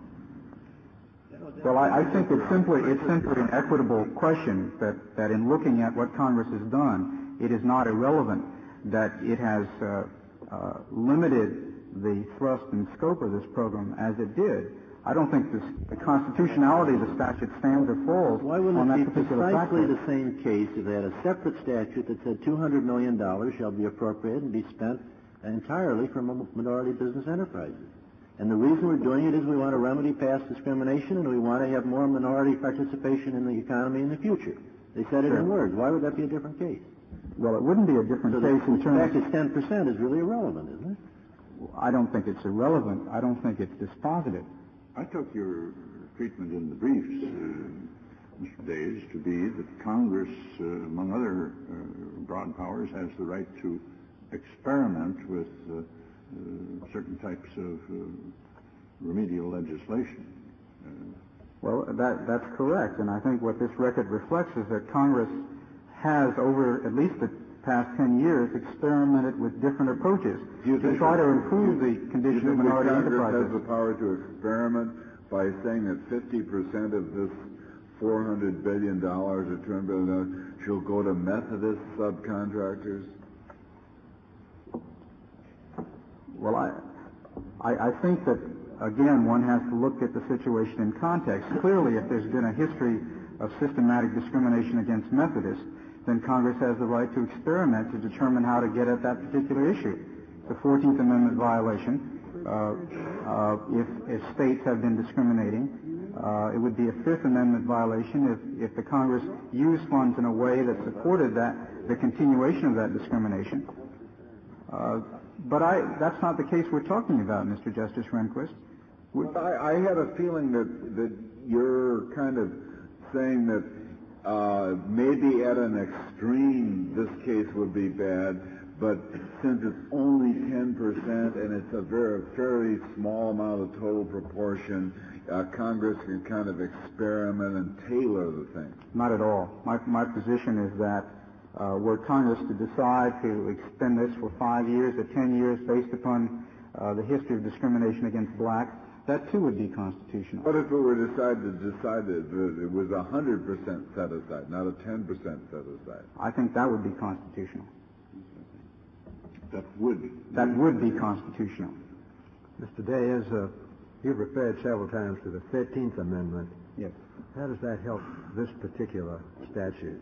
Well, I, I think it's simply it's simply an equitable question that, that in looking at what Congress has done, it is not irrelevant that it has uh, uh, limited the thrust and scope of this program as it did. I don't think this, the constitutionality of the statute stands or falls Why on wouldn't that it be particular precisely factor. the same case if they had a separate statute that said two hundred million dollars shall be appropriated and be spent entirely from minority business enterprises? And the reason we're doing it is we want to remedy past discrimination and we want to have more minority participation in the economy in the future. They said it Sure. in words. Why would that be a different case? Well, it wouldn't be a different So case the in terms fact it's ten percent is really irrelevant, isn't it? I don't think it's irrelevant. I don't think it's dispositive. I took your treatment in the briefs, uh, Mister Days, to be that Congress, uh, among other uh, broad powers, has the right to experiment with uh, uh, certain types of uh, remedial legislation. Uh, Well, that, that's correct, and I think what this record reflects is that Congress has, over at least the past ten years, experimented with different approaches You to think try that- to improve the You condition of think that minority Congress enterprises. has the power to experiment by saying that fifty percent of this four hundred billion dollars or two hundred billion dollars shall go to Methodist subcontractors? Well, I, I, I think that, again, one has to look at the situation in context. Clearly, if there's been a history of systematic discrimination against Methodists, then Congress has the right to experiment to determine how to get at that particular issue. The fourteenth Amendment violation, uh, uh, if, if states have been discriminating, uh, it would be a Fifth Amendment violation if, if the Congress used funds in a way that supported that, the continuation of that discrimination. Uh, but I, that's not the case we're talking about, Mister Justice Rehnquist. Well, I, I have a feeling that, that you're kind of saying that uh, maybe at an extreme this case would be bad, But since it's only ten percent and it's a very fairly small amount of total proportion, uh, Congress can kind of experiment and tailor the thing. Not at all. My, my position is that uh, were Congress to decide to extend this for five years or ten years based upon uh, the history of discrimination against blacks, that too would be constitutional. What if it were decided to decide that it was a hundred percent set aside, not a ten percent set aside? I think that would be constitutional. That would. That would be constitutional. Mister Day, as uh, you've referred several times to the thirteenth Amendment. Yes. How does that help this particular statute?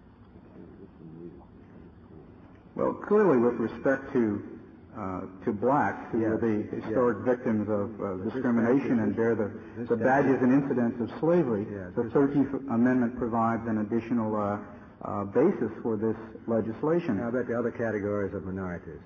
Well, clearly with respect to uh, to blacks who yes. were the historic yes. victims of uh, discrimination and bear the, the badges and incidents of slavery, yes. the thirteenth Amendment provides an additional uh, uh, basis for this legislation. How about the other categories of minorities?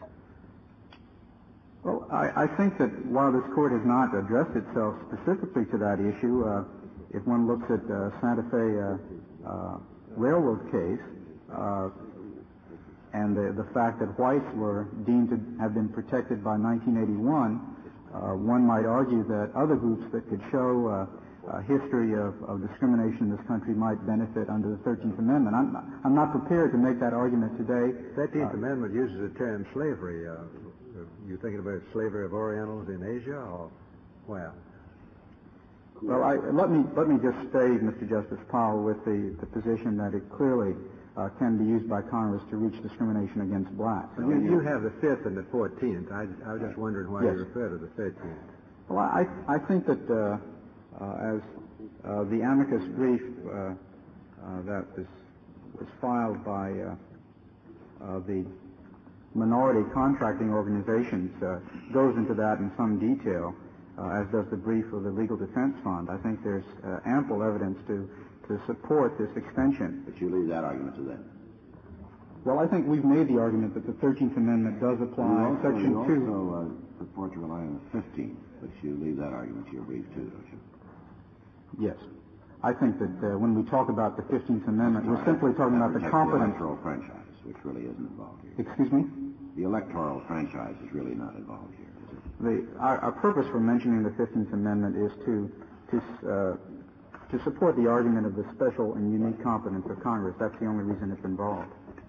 Well, I, I think that while this court has not addressed itself specifically to that issue, uh, if one looks at uh, Santa Fe uh, uh, Railroad case, uh, and the, the fact that whites were deemed to have been protected by nineteen eighty-one, uh, one might argue that other groups that could show uh, a history of, of discrimination in this country might benefit under the thirteenth Amendment. I'm not, I'm not prepared to make that argument today. The thirteenth uh, Amendment uses the term slavery. Uh, you thinking about slavery of Orientals in Asia, or where? Well, I, let me let me just stay, Mister Justice Powell, with the, the position that it clearly uh, can be used by Congress to reach discrimination against blacks. You, you have the fifth and the fourteenth. I, I was just wondering why yes. you refer to the thirteenth. Well, I I think that uh, uh, as uh, the amicus brief uh, uh, that was was filed by uh, uh, the minority contracting organizations uh, goes into that in some detail, uh, as does the brief of the Legal Defense Fund. I think there's uh, ample evidence to, to support this extension. But you leave that argument to them. Well, I think we've made the argument that the thirteenth Amendment does apply. You also, Section you two. also uh, purport to rely on the fifteenth, but you leave that argument to your brief too, don't you? Yes. I think that uh, when we talk about the fifteenth Amendment, we're simply talking about the competence. The electoral franchise, which really isn't involved here. Excuse me? The electoral franchise is really not involved here, is it? The, our, our purpose for mentioning the fifteenth Amendment is to to uh, to support the argument of the special and unique competence of Congress. That's the only reason it's involved.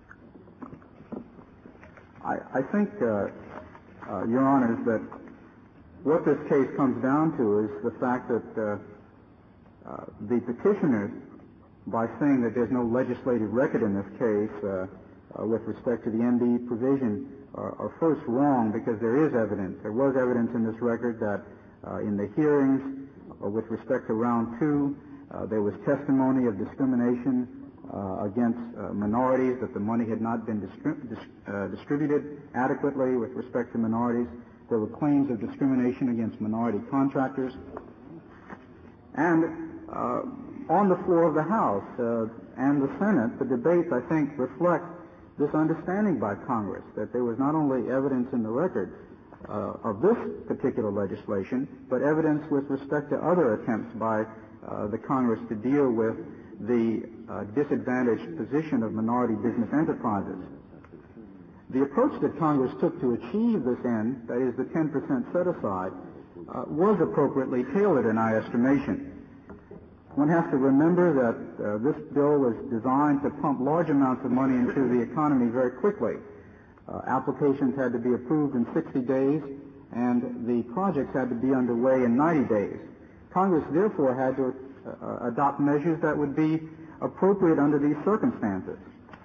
I, I think, uh, uh, Your Honors, that what this case comes down to is the fact that uh, uh, the petitioners, by saying that there's no legislative record in this case uh, uh, with respect to the M D provision, are, are first wrong, because there is evidence. There was evidence in this record that uh, in the hearings uh, with respect to round two, uh, there was testimony of discrimination uh, against uh, minorities, that the money had not been distri- dis- uh, distributed adequately with respect to minorities. There were claims of discrimination against minority contractors. And uh, on the floor of the House uh, and the Senate, the debates, I think, reflect this understanding by Congress that there was not only evidence in the record uh, of this particular legislation, but evidence with respect to other attempts by uh, the Congress to deal with the uh, disadvantaged position of minority business enterprises. The approach that Congress took to achieve this end, that is the ten percent set-aside, uh, was appropriately tailored in our estimation. One has to remember that uh, this bill was designed to pump large amounts of money into the economy very quickly. Uh, applications had to be approved in sixty days, and the projects had to be underway in ninety days. Congress, therefore, had to uh, adopt measures that would be appropriate under these circumstances.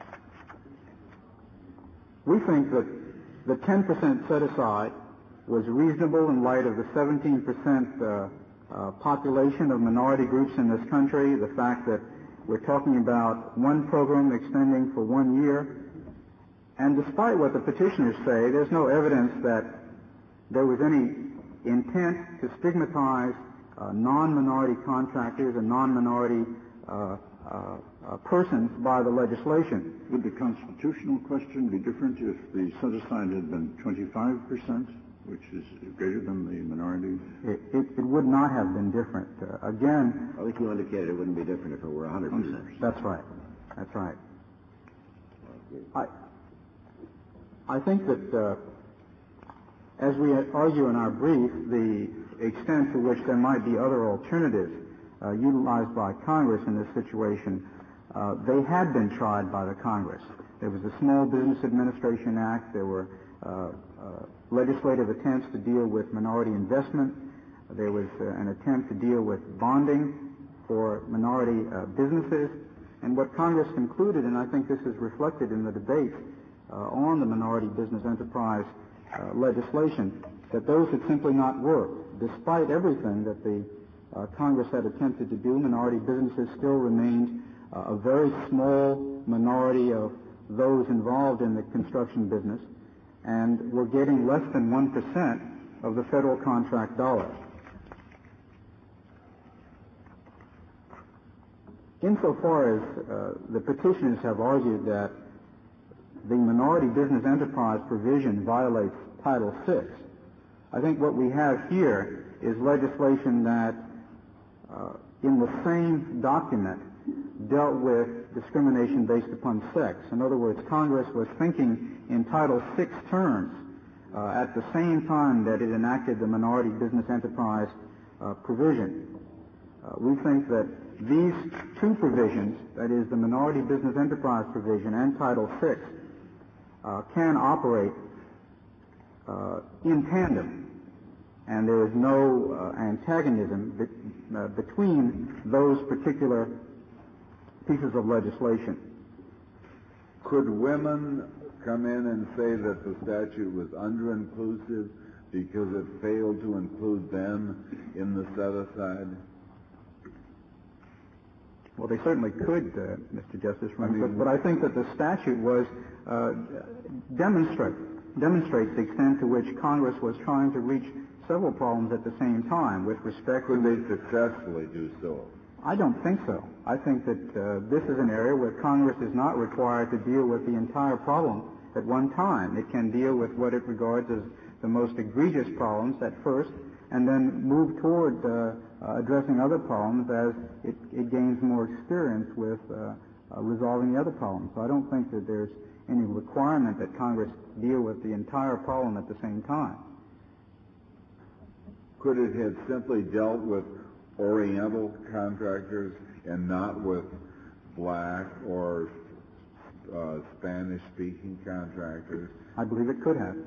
We think that the ten percent set-aside was reasonable in light of the seventeen percent uh, Uh, population of minority groups in this country, the fact that we're talking about one program extending for one year, and despite what the petitioners say, there's no evidence that there was any intent to stigmatize uh, non-minority contractors and non-minority uh, uh, uh, persons by the legislation. Would the constitutional question be different if the set-aside had been twenty-five percent? Which is greater than the minority? It, it, it would not have been different. Uh, again... I think you indicated it wouldn't be different if it were one hundred percent. That's right. That's right. I, I think that, uh, as we argue in our brief, the extent to which there might be other alternatives uh, utilized by Congress in this situation, uh, they had been tried by the Congress. There was the Small Business Administration Act. There were uh, uh, legislative attempts to deal with minority investment. There was uh, an attempt to deal with bonding for minority uh, businesses. And what Congress concluded, and I think this is reflected in the debate uh, on the minority business enterprise uh, legislation, that those had simply not worked. Despite everything that the uh, Congress had attempted to do, minority businesses still remained uh, a very small minority of those involved in the construction business, and were getting less than one percent of the federal contract dollars. Insofar as uh, the petitioners have argued that the minority business enterprise provision violates Title six, I think what we have here is legislation that, uh, in the same document, dealt with discrimination based upon sex. In other words, Congress was thinking in Title six terms uh, at the same time that it enacted the minority business enterprise uh, provision. Uh, we think that these two provisions, that is the minority business enterprise provision and Title six, uh, can operate uh, in tandem, and there is no uh, antagonism be- uh, between those particular pieces of legislation. Could women come in and say that the statute was under-inclusive because it failed to include them in the set-aside? Well, they certainly could, uh, Mister Justice, I mean, but, but I think that the statute was uh, demonstrate demonstrates the extent to which Congress was trying to reach several problems at the same time with respect Could to... they successfully do so? I don't think so. I think that uh, this is an area where Congress is not required to deal with the entire problem at one time. It can deal with what it regards as the most egregious problems at first, and then move toward uh, uh, addressing other problems as it, it gains more experience with uh, uh, resolving the other problems. So I don't think that there's any requirement that Congress deal with the entire problem at the same time. Could it have simply dealt with Oriental contractors and not with black or uh, Spanish-speaking contractors? I believe it could have.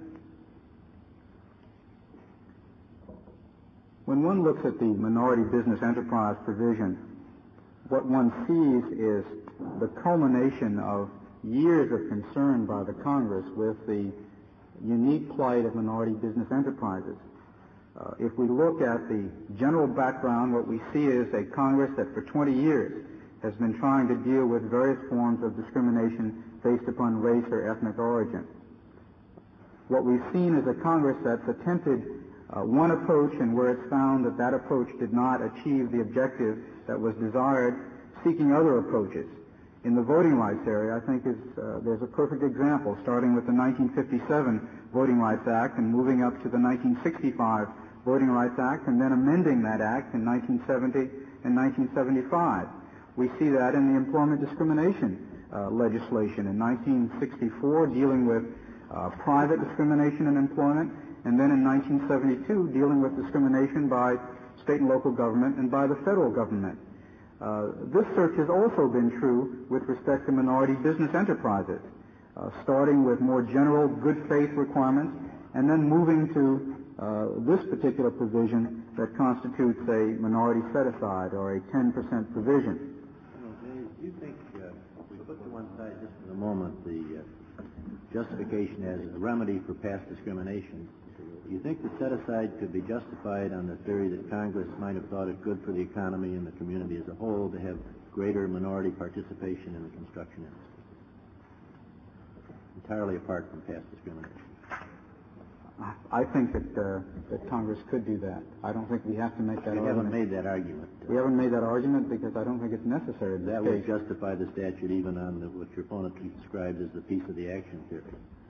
When one looks at the minority business enterprise provision, what one sees is the culmination of years of concern by the Congress with the unique plight of minority business enterprises. Uh, if we look at the general background, what we see is a Congress that for twenty years has been trying to deal with various forms of discrimination based upon race or ethnic origin. What we've seen is a Congress that's attempted uh, one approach, and where it's found that that approach did not achieve the objective that was desired, seeking other approaches. In the voting rights area, I think is, uh, there's a perfect example, starting with the nineteen fifty-seven Voting Rights Act and moving up to the nineteen sixty-five Voting Rights Act, and then amending that act in nineteen seventy and nineteen seventy-five. We see that in the employment discrimination uh, legislation in nineteen sixty-four, dealing with uh, private discrimination in employment, and then in nineteen seventy-two, dealing with discrimination by state and local government and by the federal government. Uh, this search has also been true with respect to minority business enterprises, uh, starting with more general good faith requirements and then moving to uh, this particular provision that constitutes a minority set-aside or a ten percent provision. Do you think, uh, if we put to one side just for the moment the uh, justification as a remedy for past discrimination, do you think the set-aside could be justified on the theory that Congress might have thought it good for the economy and the community as a whole to have greater minority participation in the construction industry, entirely apart from past discrimination? I think that, uh, that Congress could do that. I don't think we have to make that We argument. haven't made that argument. We haven't made that argument because I don't think it's necessary. in this That case. would justify the statute even on the, what your opponent described as the piece of the action theory.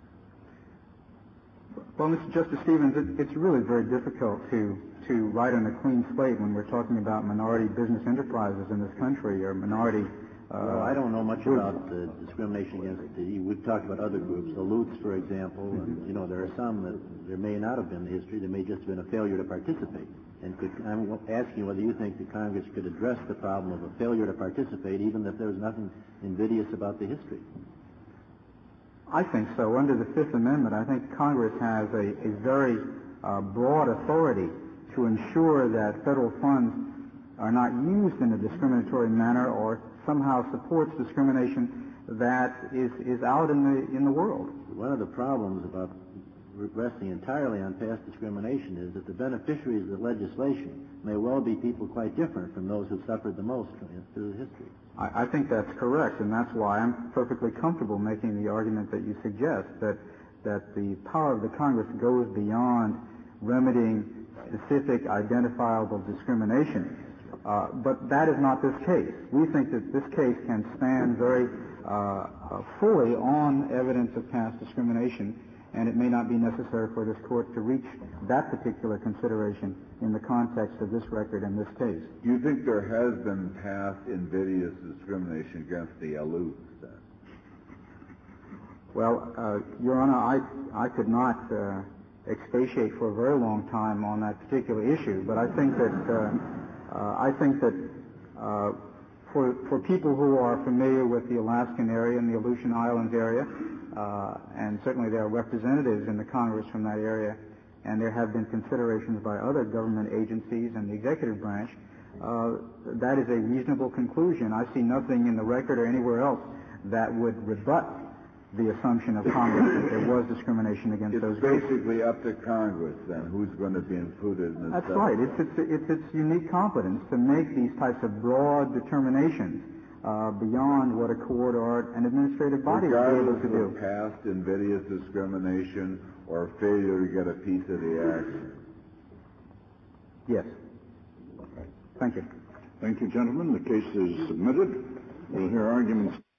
Well, Mister Justice Stevens, it, it's really very difficult to, to write on a clean slate when we're talking about minority business enterprises in this country or minority Well, I don't know much about uh, discrimination against the, we've talked about other groups, the Lutes, for example, and, you know, there are some that there may not have been history, there may just have been a failure to participate. And could, I'm asking whether you think that Congress could address the problem of a failure to participate, even if there's nothing invidious about the history. I think so. Under the Fifth Amendment, I think Congress has a, a very uh, broad authority to ensure that federal funds are not used in a discriminatory manner or somehow supports discrimination that is, is out in the in the world. One of the problems about resting entirely on past discrimination is that the beneficiaries of the legislation may well be people quite different from those who suffered the most through history. I, I think that's correct, and that's why I'm perfectly comfortable making the argument that you suggest, that that the power of the Congress goes beyond remedying specific identifiable discrimination. Uh, but that is not this case. We think that this case can stand very uh, uh, fully on evidence of past discrimination, and it may not be necessary for this court to reach that particular consideration in the context of this record and this case. Do you think there has been past invidious discrimination against the Aleuts then? Well, uh, Your Honor, I, I could not uh, expatiate for a very long time on that particular issue, but I think that uh, uh, I think that uh, for for people who are familiar with the Alaskan area and the Aleutian Islands area, uh, and certainly there are representatives in the Congress from that area, and there have been considerations by other government agencies and the executive branch, uh, that is a reasonable conclusion. I see nothing in the record or anywhere else that would rebut the assumption of Congress that there was discrimination against it's those groups. It's basically up to Congress, then, who's going to be included in this. That's right. It's its, it's its unique competence to make these types of broad determinations uh, beyond what a court or an administrative body would be able to do. Regardless of past invidious discrimination or failure to get a piece of the act. Yes. Thank you. Thank you, gentlemen. The case is submitted. We'll hear arguments.